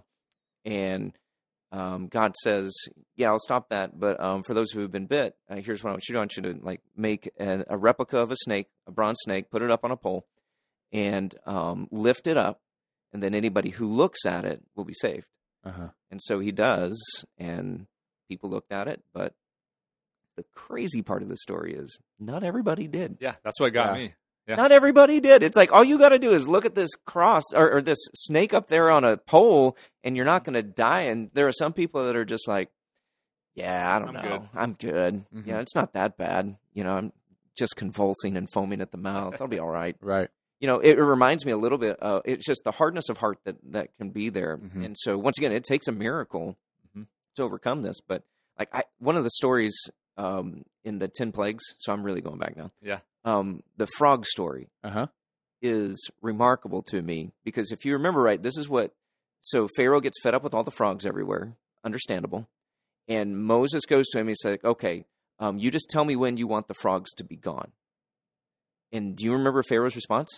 And um, God says, "Yeah, I'll stop that. But um, for those who have been bit, uh, here's what I want you to do. I want you to like make a, a replica of a snake, a bronze snake, put it up on a pole, and um, lift it up, and then anybody who looks at it will be saved." Uh-huh. And so he does, and people looked at it, but the crazy part of the story is not everybody did. Yeah, that's what got Yeah. me. Yeah. Not everybody did. It's like, all you got to do is look at this cross or, or this snake up there on a pole, and you're not going to die. And there are some people that are just like, yeah, I don't I'm know. good. I'm good. Mhm. Yeah, it's not that bad. You know, I'm just convulsing and foaming at the mouth. I'll be all right. Right. You know, it, it reminds me a little bit. Uh, it's just the hardness of heart that, that can be there. Mhm. And so, once again, it takes a miracle Mhm. to overcome this. But like I, one of the stories um, in the Ten Plagues, so I'm really going back now. Yeah. Um, the frog story Uh-huh. is remarkable to me because if you remember right, this is what so Pharaoh gets fed up with all the frogs everywhere, understandable. And Moses goes to him. He's like, okay, um, you just tell me when you want the frogs to be gone. And do you remember Pharaoh's response?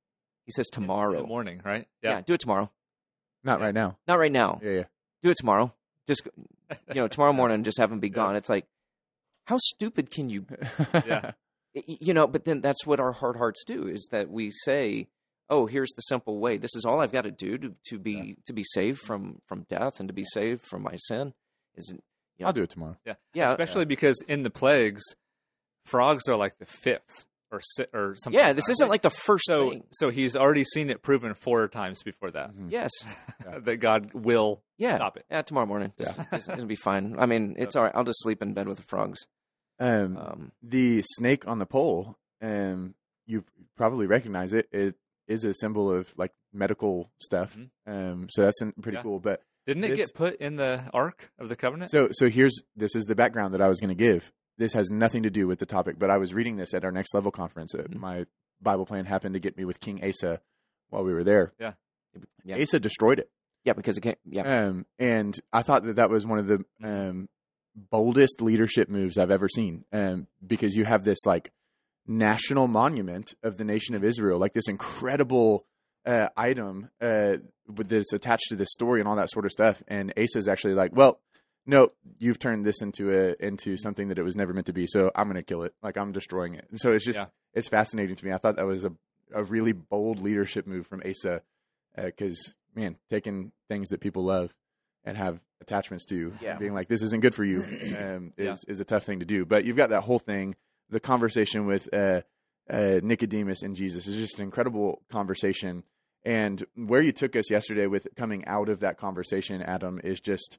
He says tomorrow. In the morning, right? Yeah. yeah, do it tomorrow. Not right now. Not right now. Yeah, yeah. Do it tomorrow. Just, you know, tomorrow morning, just have them be gone. Yeah. It's like, how stupid can you Yeah. You know, but then that's what our hard hearts do, is that we say, oh, here's the simple way. This is all I've got to do to, to be yeah. to be saved from, from death and to be saved from my sin. Is you know, I'll do it tomorrow. Yeah, yeah. Especially yeah. because in the plagues, frogs are like the fifth or si- or something. Yeah, this isn't like the first so, thing. So he's already seen it proven four times before that. Mm-hmm. Yes. Yeah. That God will yeah. stop it. Yeah, tomorrow morning. Just, yeah. It's, it'll be fine. I mean, it's all right. I'll just sleep in bed with the frogs. Um, Um, the snake on the pole, um, you probably recognize it. It is a symbol of like medical stuff. Mm-hmm. Um, so that's in- pretty Yeah. cool. But Didn't it this- get put in the Ark of the Covenant? So, so here's this is the background that I was going to give. This has nothing to do with the topic, but I was reading this at our Next Level conference. Uh, My Bible plan happened to get me with King Asa while we were there. Yeah, yeah. Asa destroyed it. Yeah, because it can't. Yeah. Um, and I thought that that was one of the um, boldest leadership moves I've ever seen. Um, because you have this like national monument of the nation of Israel, like this incredible uh, item uh, with this attached to this story and all that sort of stuff. And Asa is actually like, well, no, you've turned this into a into something that it was never meant to be. So I'm going to kill it. Like I'm destroying it. So it's just Yeah. it's fascinating to me. I thought that was a a really bold leadership move from Asa, because uh, man, taking things that people love and have attachments to, Yeah. and being like, this isn't good for you, um, is Yeah. is a tough thing to do. But you've got that whole thing, the conversation with uh, uh, Nicodemus and Jesus is just an incredible conversation. And where you took us yesterday with coming out of that conversation, Adam, is just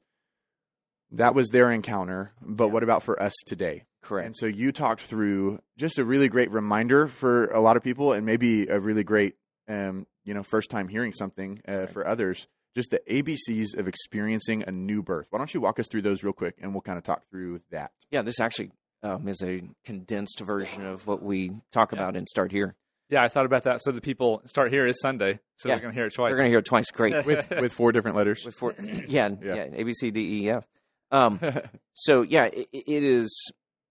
that was their encounter. But Yeah. what about for us today? Correct. And so you talked through just a really great reminder for a lot of people, and maybe a really great, um, you know, first time hearing something uh, Right. for others. Just the A B Cs of experiencing a new birth. Why don't you walk us through those real quick, and we'll kind of talk through that. Yeah, this actually um, is a condensed version of what we talk Yeah. about and Start Here. Yeah, I thought about that. So the people start here is Sunday, so Yeah. they're going to hear it twice. They're going to hear it twice. Great. with with four different letters. With four, yeah, Yeah. yeah, A, B, C, D, E, F. Um, so, yeah, it, it is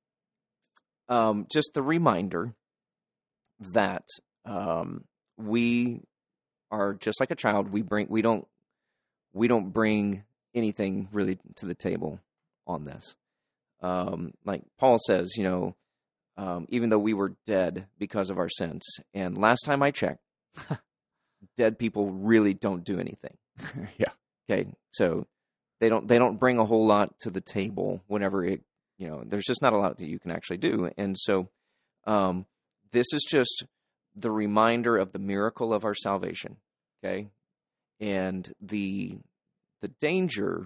um, just the reminder that um, we are just like a child. We bring, we don't, we don't bring anything really to the table on this. Um, like Paul says, you know, um, even though we were dead because of our sins, and last time I checked, dead people really don't do anything. Yeah. Okay, so they don't they don't bring a whole lot to the table whenever it, you know, there's just not a lot that you can actually do. And so um, this is just the reminder of the miracle of our salvation, okay? And the the danger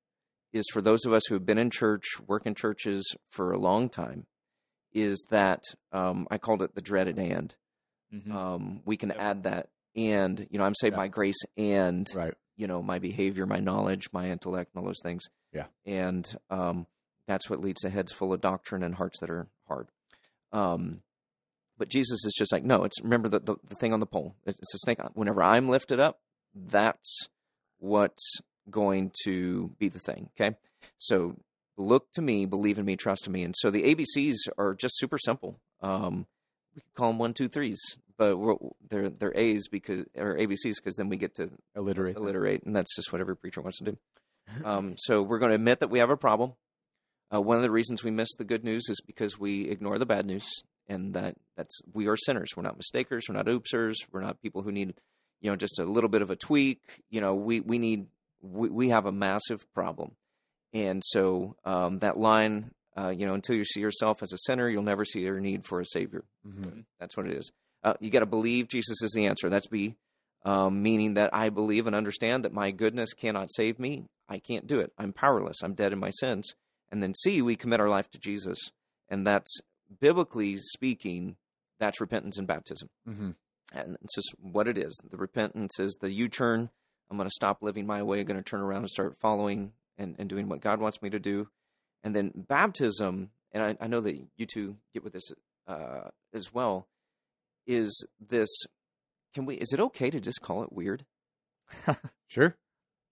is for those of us who have been in church, work in churches for a long time, is that um, I called it the dreaded and. Mhm. Um, we can Yep. add that and, you know, I'm saved Yeah. by grace and Right. you know, my behavior, my knowledge, my intellect, and all those things. Yeah. And um, that's what leads to heads full of doctrine and hearts that are hard. Um, but Jesus is just like, no, it's remember the, the, the thing on the pole. It's a snake. Whenever I'm lifted up, that's what's going to be the thing. Okay. So look to me, believe in me, trust in me. And so the A B Cs are just super simple. Um, we could call them one, two, threes, but we're, they're they're A's because or A B Cs because then we get to Alliterate. alliterate, and that's just what every preacher wants to do. Um, so we're going to admit that we have a problem. Uh, one of the reasons we miss the good news is because we ignore the bad news, and that that's we are sinners. We're not mistakers. We're not oopsers. We're not people who need, you know, just a little bit of a tweak. You know, we we need we, we have a massive problem, and so um, that line. Uh, you know, until you see yourself as a sinner, you'll never see your need for a savior. Mhm. That's what it is. Uh, you got to believe Jesus is the answer. That's B, um, meaning that I believe and understand that my goodness cannot save me. I can't do it. I'm powerless. I'm dead in my sins. And then C, we commit our life to Jesus. And that's, biblically speaking, that's repentance and baptism. Mm-hmm. And it's just what it is. The repentance is the U-turn. I'm going to stop living my way. I'm going to turn around and start following and, and doing what God wants me to do. And then baptism, and I, I know that you two get with this uh, as well, is this, can we, is it okay to just call it weird? Sure.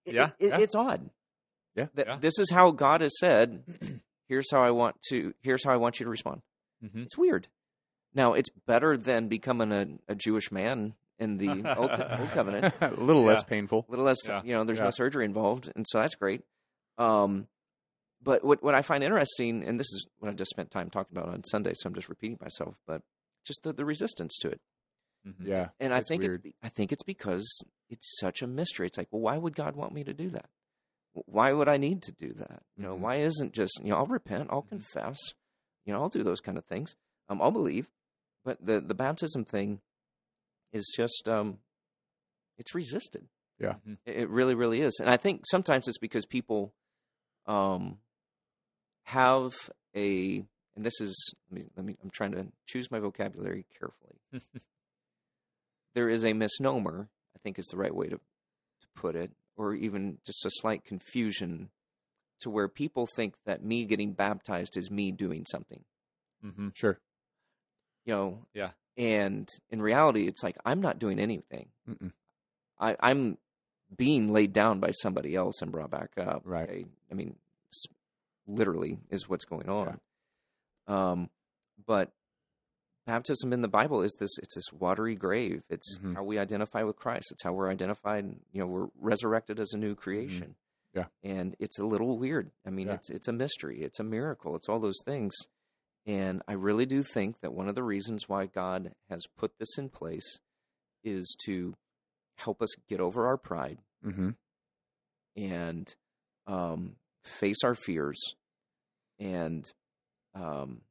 Yeah, it, it, yeah. it's odd. Yeah. That Yeah. This is how God has said. Here's how I want to. Here's how I want you to respond. Mm-hmm. It's weird. Now it's better than becoming a, a Jewish man in the Old, Old Covenant. a little Yeah. less painful. A little less, Yeah. you know, there's Yeah. no surgery involved, and so that's great. Um, but what what I find interesting, and this is what I just spent time talking about on Sunday, so I'm just repeating myself, but just the, the resistance to it. Mm-hmm. Yeah, And I it's think weird. it's, be- I think it's because it's such a mystery. It's like, well, why would God want me to do that? Why would I need to do that? You know, Mhm. why isn't just, you know, I'll repent, I'll Mm-hmm. confess, you know, I'll do those kind of things. Um, I'll believe, but the the baptism thing is just, um, it's resisted. Yeah. Mhm. It, it really, really is. And I think sometimes it's because people, um, have a, and this is, let me, let me, I'm trying to choose my vocabulary carefully. There is a misnomer, I think is the right way to, to put it, or even just a slight confusion to where people think that me getting baptized is me doing something, Mm-hmm. Sure. you know? Yeah. And in reality, it's like, I'm not doing anything. Mm-mm. I, I'm being laid down by somebody else and brought back up. Right. Okay? I mean, s- literally is what's going on. Um, but baptism in the Bible is this, it's this watery grave. It's Mhm. how we identify with Christ. It's how we're identified, you know, we're resurrected as a new creation. Yeah. And it's a little weird. I mean, Yeah. it's, it's a mystery. It's a miracle. It's all those things. And I really do think that one of the reasons why God has put this in place is to help us get over our pride Mm-hmm. and um, face our fears and um,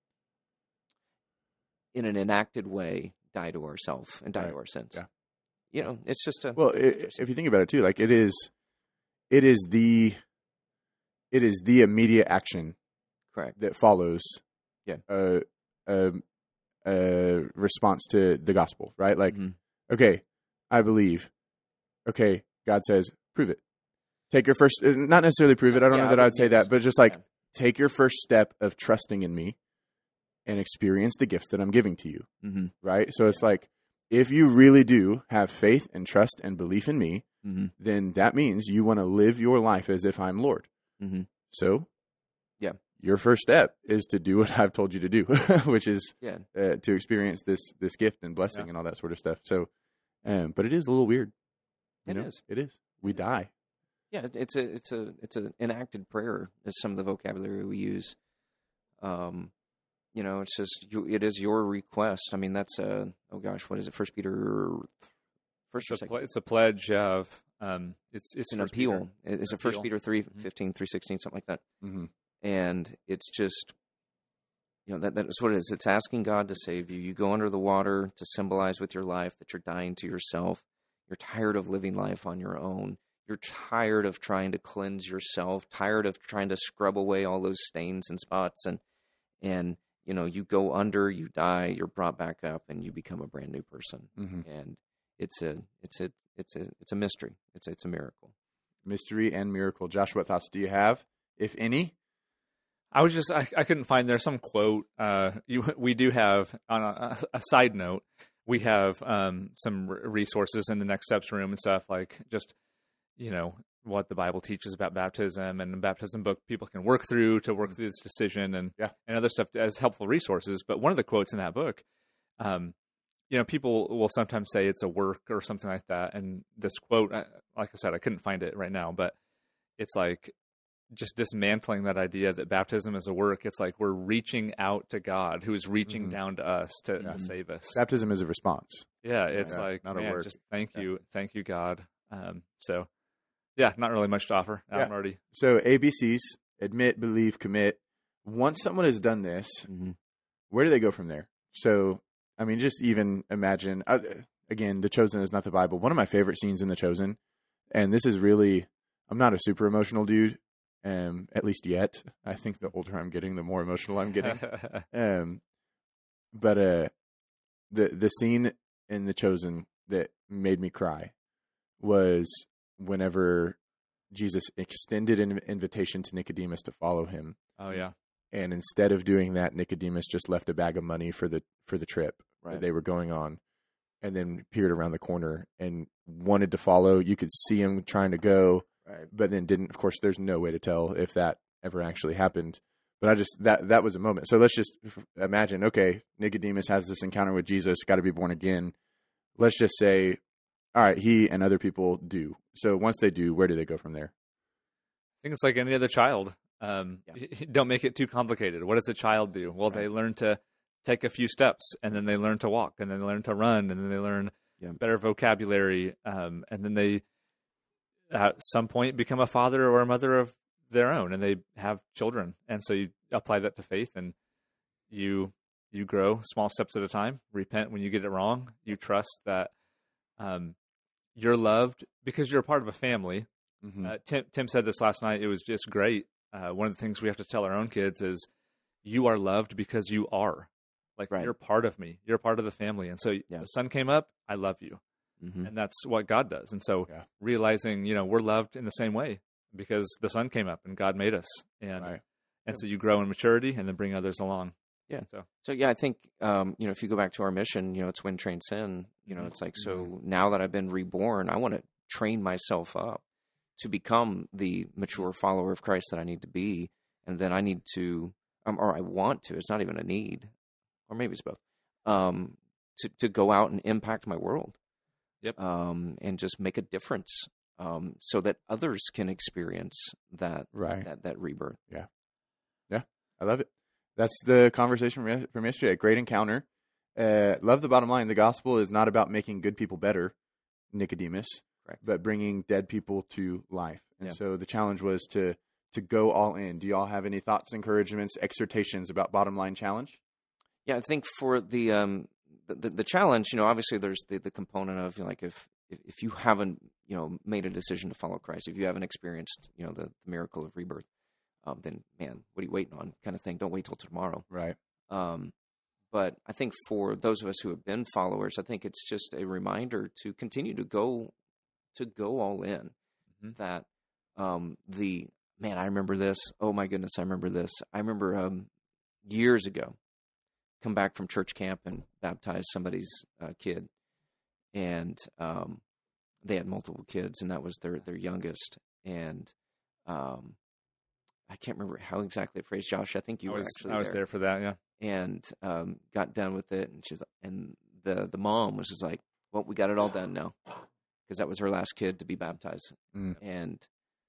in an enacted way die to ourselves and die Right. to our sins. Yeah. You know, it's just a Well, it's i interesting. if you think about it too, like it is, it is the, it is the immediate action correct. that follows. Yeah. A, a, a response to the gospel, right? Like, Mhm. okay, I believe. Okay, God says, prove it. Take your first, uh, not necessarily prove it. I don't Yeah, know that I I would would say use- that, but just like yeah. take your first step of trusting in me and experience the gift that I'm giving to you, Mhm. right? So it's like, if you really do have faith and trust and belief in me, Mhm. then that means you want to live your life as if I'm Lord. Mhm. So, Yeah. your first step is to do what I've told you to do, which is Yeah. uh, to experience this this gift and blessing Yeah. and all that sort of stuff. So, um, but it is a little weird. You It know? is. It is. We It is. die. Yeah, it- it's a it's a it's an enacted prayer is some of the vocabulary we use. Um, you know, it's just you, it is your request. I mean, that's a oh gosh, what is it? First Peter, first or It's a, second? ple- it's a pledge of um, it's it's It's an First appeal. Peter. It's a Appeal. First Peter three Mhm. fifteen, three sixteen, something like that. Mm-hmm. And it's just, you know, that that is what it is. It's asking God to save you. You go under the water to symbolize with your life that you're dying to yourself. You're tired of living life on your own. You're tired of trying to cleanse yourself, tired of trying to scrub away all those stains and spots. And, and you know, you go under, you die, you're brought back up, and you become a brand new person. Mm-hmm. And it's a, it's a, it's a, it's a mystery. It's a, it's a miracle. Mystery and miracle. Josh, what thoughts do you have, if any? I was just I, I couldn't find there's some quote. Uh, you we do have on a, a side note. We have um, some r- resources in the Next Steps room and stuff like just you know what the Bible teaches about baptism and the baptism book people can work through to work through this decision and Yeah. and other stuff as helpful resources. But one of the quotes in that book, um, you know, people will sometimes say it's a work or something like that. And this quote, I, like I said, I couldn't find it right now, but it's like just dismantling that idea that baptism is a work. It's like we're reaching out to God, who is reaching Mhm. down to us to, Yeah. to save us. Baptism is a response. Yeah, it's Yeah, like, not a man, work. just thank Yeah. you, thank you, God. Um, so, yeah, not really much to offer. Yeah. I'm already. So A B Cs: admit, believe, commit. Once someone has done this, Mm-hmm. where do they go from there? So, I mean, just even imagine, uh, again, The Chosen is not the Bible. One of my favorite scenes in The Chosen, and this is really, I'm not a super emotional dude, um, at least yet. I think the older I'm getting, the more emotional I'm getting. um, but uh, the the scene in The Chosen that made me cry was whenever Jesus extended an invitation to Nicodemus to follow him. oh yeah, And instead of doing that, Nicodemus just left a bag of money for the for the trip Right. that they were going on, and then peered around the corner and wanted to follow. You could see him trying to go, Right. but then didn't. Of course, there's no way to tell if that ever actually happened. But I just that that was a moment. So let's just imagine. Okay, Nicodemus has this encounter with Jesus. Got to be born again. Let's just say, all right, he and other people do. So once they do, where do they go from there? I think it's like any other child. Um, Yeah. Don't make it too complicated. What does a child do? Well, they learn to take a few steps, and then they learn to walk, and then they learn to run, and then they learn Yeah. better vocabulary, um, and then they, at some point, become a father or a mother of their own, and they have children. And so you apply that to faith, and you you grow small steps at a time. Repent when you get it wrong. You trust that um, you're loved because you're a part of a family. Mm-hmm. Uh, Tim, Tim said this last night. It was just great. Uh, one of the things we have to tell our own kids is, you are loved because you are. Like, Right. you're part of me. You're part of the family. And so Yeah. the sun came up, I love you. Mm-hmm. And that's what God does. And so Yeah. realizing, you know, we're loved in the same way because the sun came up and God made us. And Right. and so you grow in maturity and then bring others along. Yeah. So So yeah, I think um, you know, if you go back to our mission, you know, it's win, train, sin. You know, it's like, so now that I've been reborn, I want to train myself up to become the mature follower of Christ that I need to be, and then I need to, um, or I want to. It's not even a need, or maybe it's both. Um, to to go out and impact my world. Yep. Um, and just make a difference, um, so that others can experience that Right. that that rebirth. I love it. That's the conversation from, from yesterday. A great encounter. Uh, love the bottom line. The gospel is not about making good people better, Nicodemus, Correct. but bringing dead people to life. And Yeah. so the challenge was to to go all in. Do y'all have any thoughts, encouragements, exhortations about bottom line challenge? Yeah, I think for the um the, the, the challenge, you know, obviously there's the, the component of, you know, like if, if if you haven't, you know, made a decision to follow Christ, if you haven't experienced, you know, the, the miracle of rebirth, um, then man, what are you waiting on? Kind of thing. Don't wait till tomorrow. Right. Um, but I think for those of us who have been followers, I think it's just a reminder to continue to go to go all in. Mhm. That um, the man, I remember this. Oh my goodness, I remember this. I remember um, years ago, come back from church camp and baptize somebody's uh, kid, and um, they had multiple kids, and that was their their youngest. And um, I can't remember how exactly it phrased. Josh, I think you I were was, actually I was there. there for that, yeah. And um, got done with it, and she's and the the mom was just like, "Well, we got it all done now," because that was her last kid to be baptized. Mm. And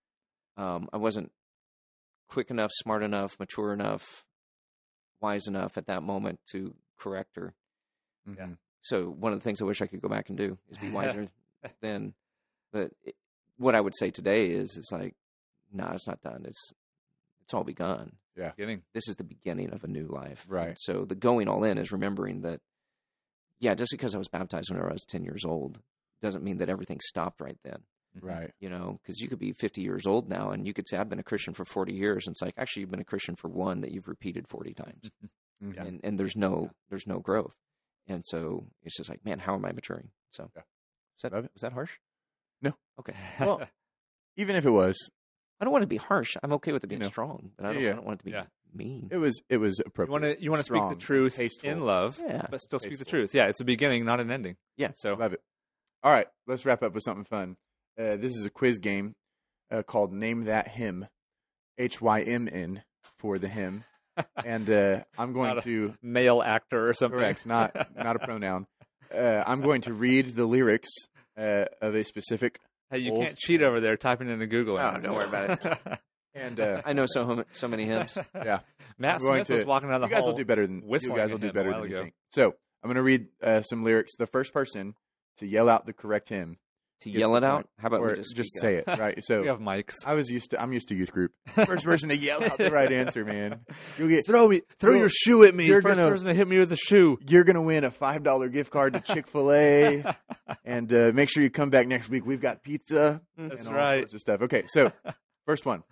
um, I wasn't quick enough, smart enough, mature enough, wise enough at that moment to correct her. Mhm. So one of the things I wish I could go back and do is be wiser then. But it, what I would say today is, it's like, no, nah, it's not done. It's it's all begun. Beginning. This is the beginning of a new life. Right. And so the going all in is remembering that, yeah, just because I was baptized when I was ten years old doesn't mean that everything stopped right then. Right. You know, because you could be fifty years old now and you could say, I've been a Christian for forty years. And it's like, actually, you've been a Christian for one that you've repeated forty times. Mhm. Yeah. And, and there's no there's no growth. And so it's just like, man, how am I maturing? So Yeah. is that, Love it. was that harsh? No. Okay. Well, even if it was, I don't want to be harsh. I'm okay with it being You know. strong, but I don't, Yeah. I don't want it to be Yeah. mean. it was it was You appropriate. want to you want to speak Strong, the truth tasteful. in love, Yeah. but still speak the Tasteful. truth. Yeah, it's a beginning, not an ending. Yeah. So Love it. All right, let's wrap up with something fun. Uh, this is a quiz game uh, called Name That Hymn, H Y M N for the hymn, and uh, I'm going Not a- to male actor or something. correct, not not a pronoun. Uh, I'm going to read the lyrics uh, of a specific, Hey, you Old. can't cheat over there typing into Google. Oh, don't worry about it. and uh, I know so so many hymns. yeah, Matt I'm going Smith was to- walking down the you guys hall. will do better than you whistling guys will a do hymn a better while than you ago. think. So I'm going to read uh, some lyrics. The first person to yell out the correct hymn, To Gets yell the it out? point. How about or we just, just speak say up? it, right? So We have mics. I was used to. I'm used to youth group. First person to yell out the right answer, man. You'll get. Throw me, throw You're- your shoe at me. you're First gonna- person to hit me with a shoe. You're gonna win a five dollar gift card to Chick Fil A, and uh, make sure you come back next week. We've got pizza That's and all right. sorts of stuff. Okay, so first one.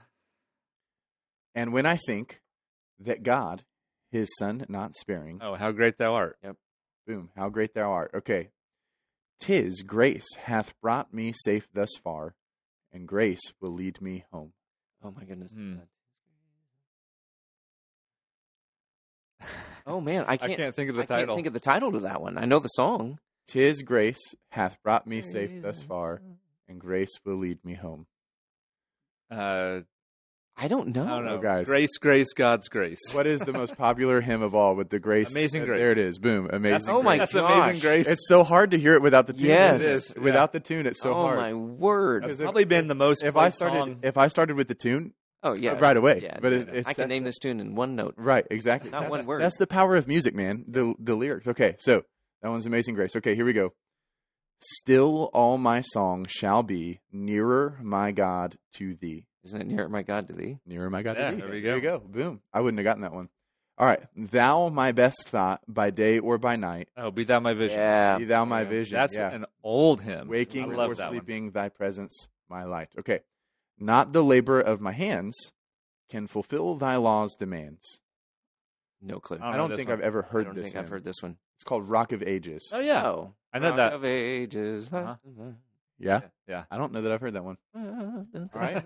And when I think that God, His Son, not sparing, Oh, how great thou art! boom, how great Thou art. Okay, 'tis grace hath brought me safe thus far, and grace will lead me home. Oh my goodness. Hmm. Oh man, I I can't, can't think of the I can't title. think of the title to that one. I know the song. 'Tis grace hath brought me safe thus far, and grace will lead me home. Uh, I don't know. I don't know, Oh, guys. Grace, grace, God's grace. What is the most popular hymn of all with the grace? Amazing uh, Grace. There it is. Boom. Amazing Oh, my Grace. That's gosh. Amazing Grace. It's so hard to hear it without the tune. Yes. It is. Yeah. Without the tune, it's so oh hard. my word! That's Because if- probably been the most If played I started, song. if I started with the tune, Oh yeah, right away. Yeah, But no, it- no. it's- I can that's- name this tune in one note. right? Exactly. Not That's- one word. That's the power of music, man. The the lyrics. Okay, so that one's Amazing Grace. Okay, here we go. Still, all my song shall be nearer, my God, to thee. Isn't it near my God to thee? Nearer, my God, Yeah, to thee. there we There you go. go. Boom. I wouldn't have gotten that one. All right. Thou, my best thought, by day or by night. Oh, be thou my vision. Yeah, Be thou my yeah. vision. That's yeah. an old hymn. Waking I love or that one. sleeping, thy presence, my light. Okay. Not the labor of my hands can fulfill thy law's demands. No clue. I I don't know don't this think one. I've ever I heard don't this. think I've hymn. heard this one. It's called Rock of Ages. Oh yeah, Oh, I know Rock that. of Ages. Uh-huh. Yeah? Yeah. I don't know that I've heard that one. All right.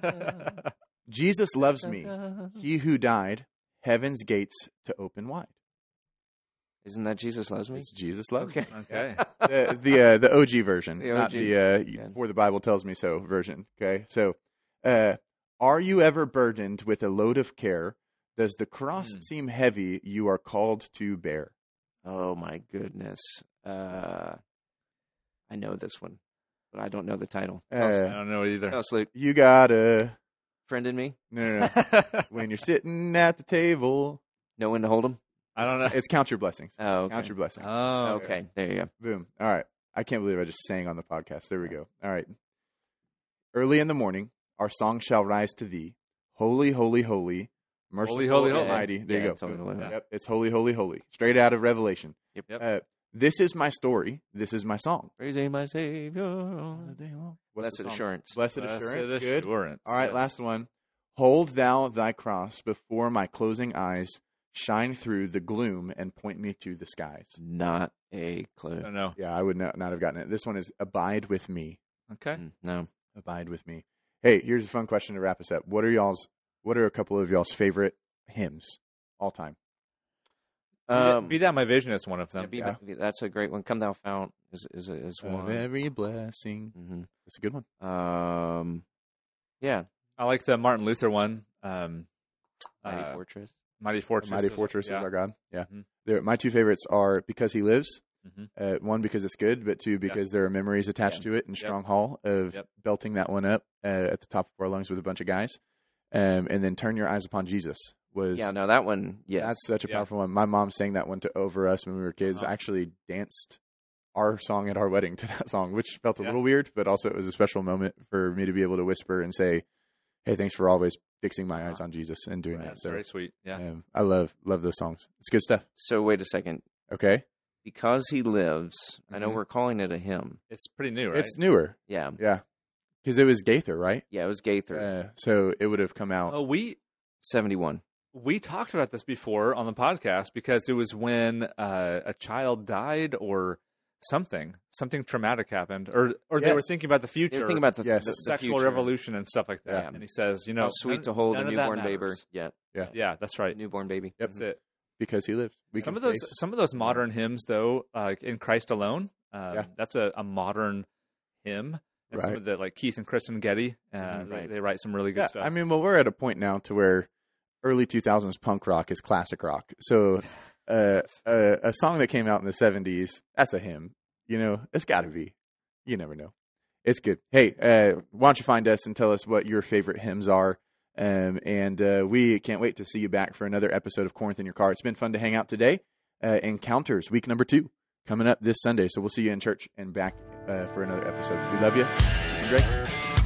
Jesus loves me. He who died, heaven's gates to open wide. Isn't that Jesus loves me? It's Jesus loves Okay. Okay. me. The the, uh, the O G version, The not O G. the uh, Yeah. For the Bible Tells Me So version. Okay, so uh, are you ever burdened with a load of care? Does the cross Hmm. seem heavy you are called to bear? Oh my goodness. Uh, I know this one, but I don't know the title. I Uh, don't know either. Tell us, Luke. you gotta Friend in me? no no no. When you're sitting at the table, Know when to hold him? I don't know. it's count your blessings. Oh, okay. Count your blessings. Oh, Okay, there you go. Boom. All right. I can't believe I just sang on the podcast. There we go. All right. Early in the morning, our song shall rise to thee. Holy, holy, holy, merciful, Holy, holy, and holy. mighty. There Yeah, you it's go. holy, holy, holy. Yep. It's holy, holy, holy. Straight out of Revelation. Yep. Yep. Uh, this is my story. This is my song. Praising my Savior. What's Blessed the song? assurance. Blessed, Blessed assurance. Good. assurance. All right. Yes. Last one. Hold thou thy cross before my closing eyes. Shine through the gloom and point me to the skies. Not a clue. I don't know. Yeah, I would not, not have gotten it. This one is abide with me. Okay. Mm, No. Abide with me. Hey, here's a fun question to wrap us up. What are y'all's? What are a couple of y'all's favorite hymns all time? Be that- Um, be that my vision is one of yeah, them. be yeah. Back- that's a great one. Come Thou Fount is is is Of one. every blessing. Mm-hmm. That's a good one. Um, yeah, I like the Martin Luther one. Um, Mighty uh, Fortress. Mighty Fortress. Mighty is- Fortress yeah. is our God. Yeah. Mhm. They're- my two favorites are Because He Lives. Mhm. Uh, one, because it's good, but two, because there are memories attached to it and Yep. Strong Hall of Yep. belting belting that one up uh, at the top of our lungs with a bunch of guys. Um, and then Turn Your Eyes Upon Jesus was Yeah, no, that one. Yes, that's such a Yeah. powerful one. My mom sang that one to over us when we were kids. Uh-huh. I actually danced our song at our wedding to that song, which felt a Yeah. little weird, but also it was a special moment for me to be able to whisper and say, "Hey, thanks for always fixing my eyes on Jesus and doing Right. that." That's So very sweet. Yeah. um, I love love those songs. It's good stuff. So wait a second. Okay, Because He Lives. I know Mhm. we're calling it a hymn. It's pretty new, right? it's newer, Yeah, yeah, because it was Gaither, right? yeah. It was Gaither. Uh, so it would have come out. oh, we Seventy-one. we talked about this before on the podcast because it was when uh, a child died or something, something traumatic happened, or or they were Yes. thinking about the future, You're thinking about the, Yes. the, the sexual future. revolution and stuff like that. Yeah. And he says, you know, How sweet none- to hold a none of that newborn baby. matters. Yeah, Yeah, that's right. a newborn baby. Yep. That's it. Because He lived. We some can of those, face- some of those modern hymns, though, uh, in Christ alone, um, Yeah. that's a, a modern hymn. And some Right. of the like Keith and Kristen Getty, uh, Mhm. they, Right. they write some really good Yeah, stuff. I mean, well, we're at a point now to where early two thousands punk rock is classic rock. So uh, a, a song that came out in the seventies, that's a hymn. You know, it's got to be. You never know. It's good. Hey, uh, why don't you find us and tell us what your favorite hymns are? Um, and uh, we can't wait to see you back for another episode of Corinth in Your Car. It's been fun to hang out today. Uh, Encounters, week number two, coming up this Sunday. So we'll see you in church and back uh, for another episode. We love you. Peace and grace.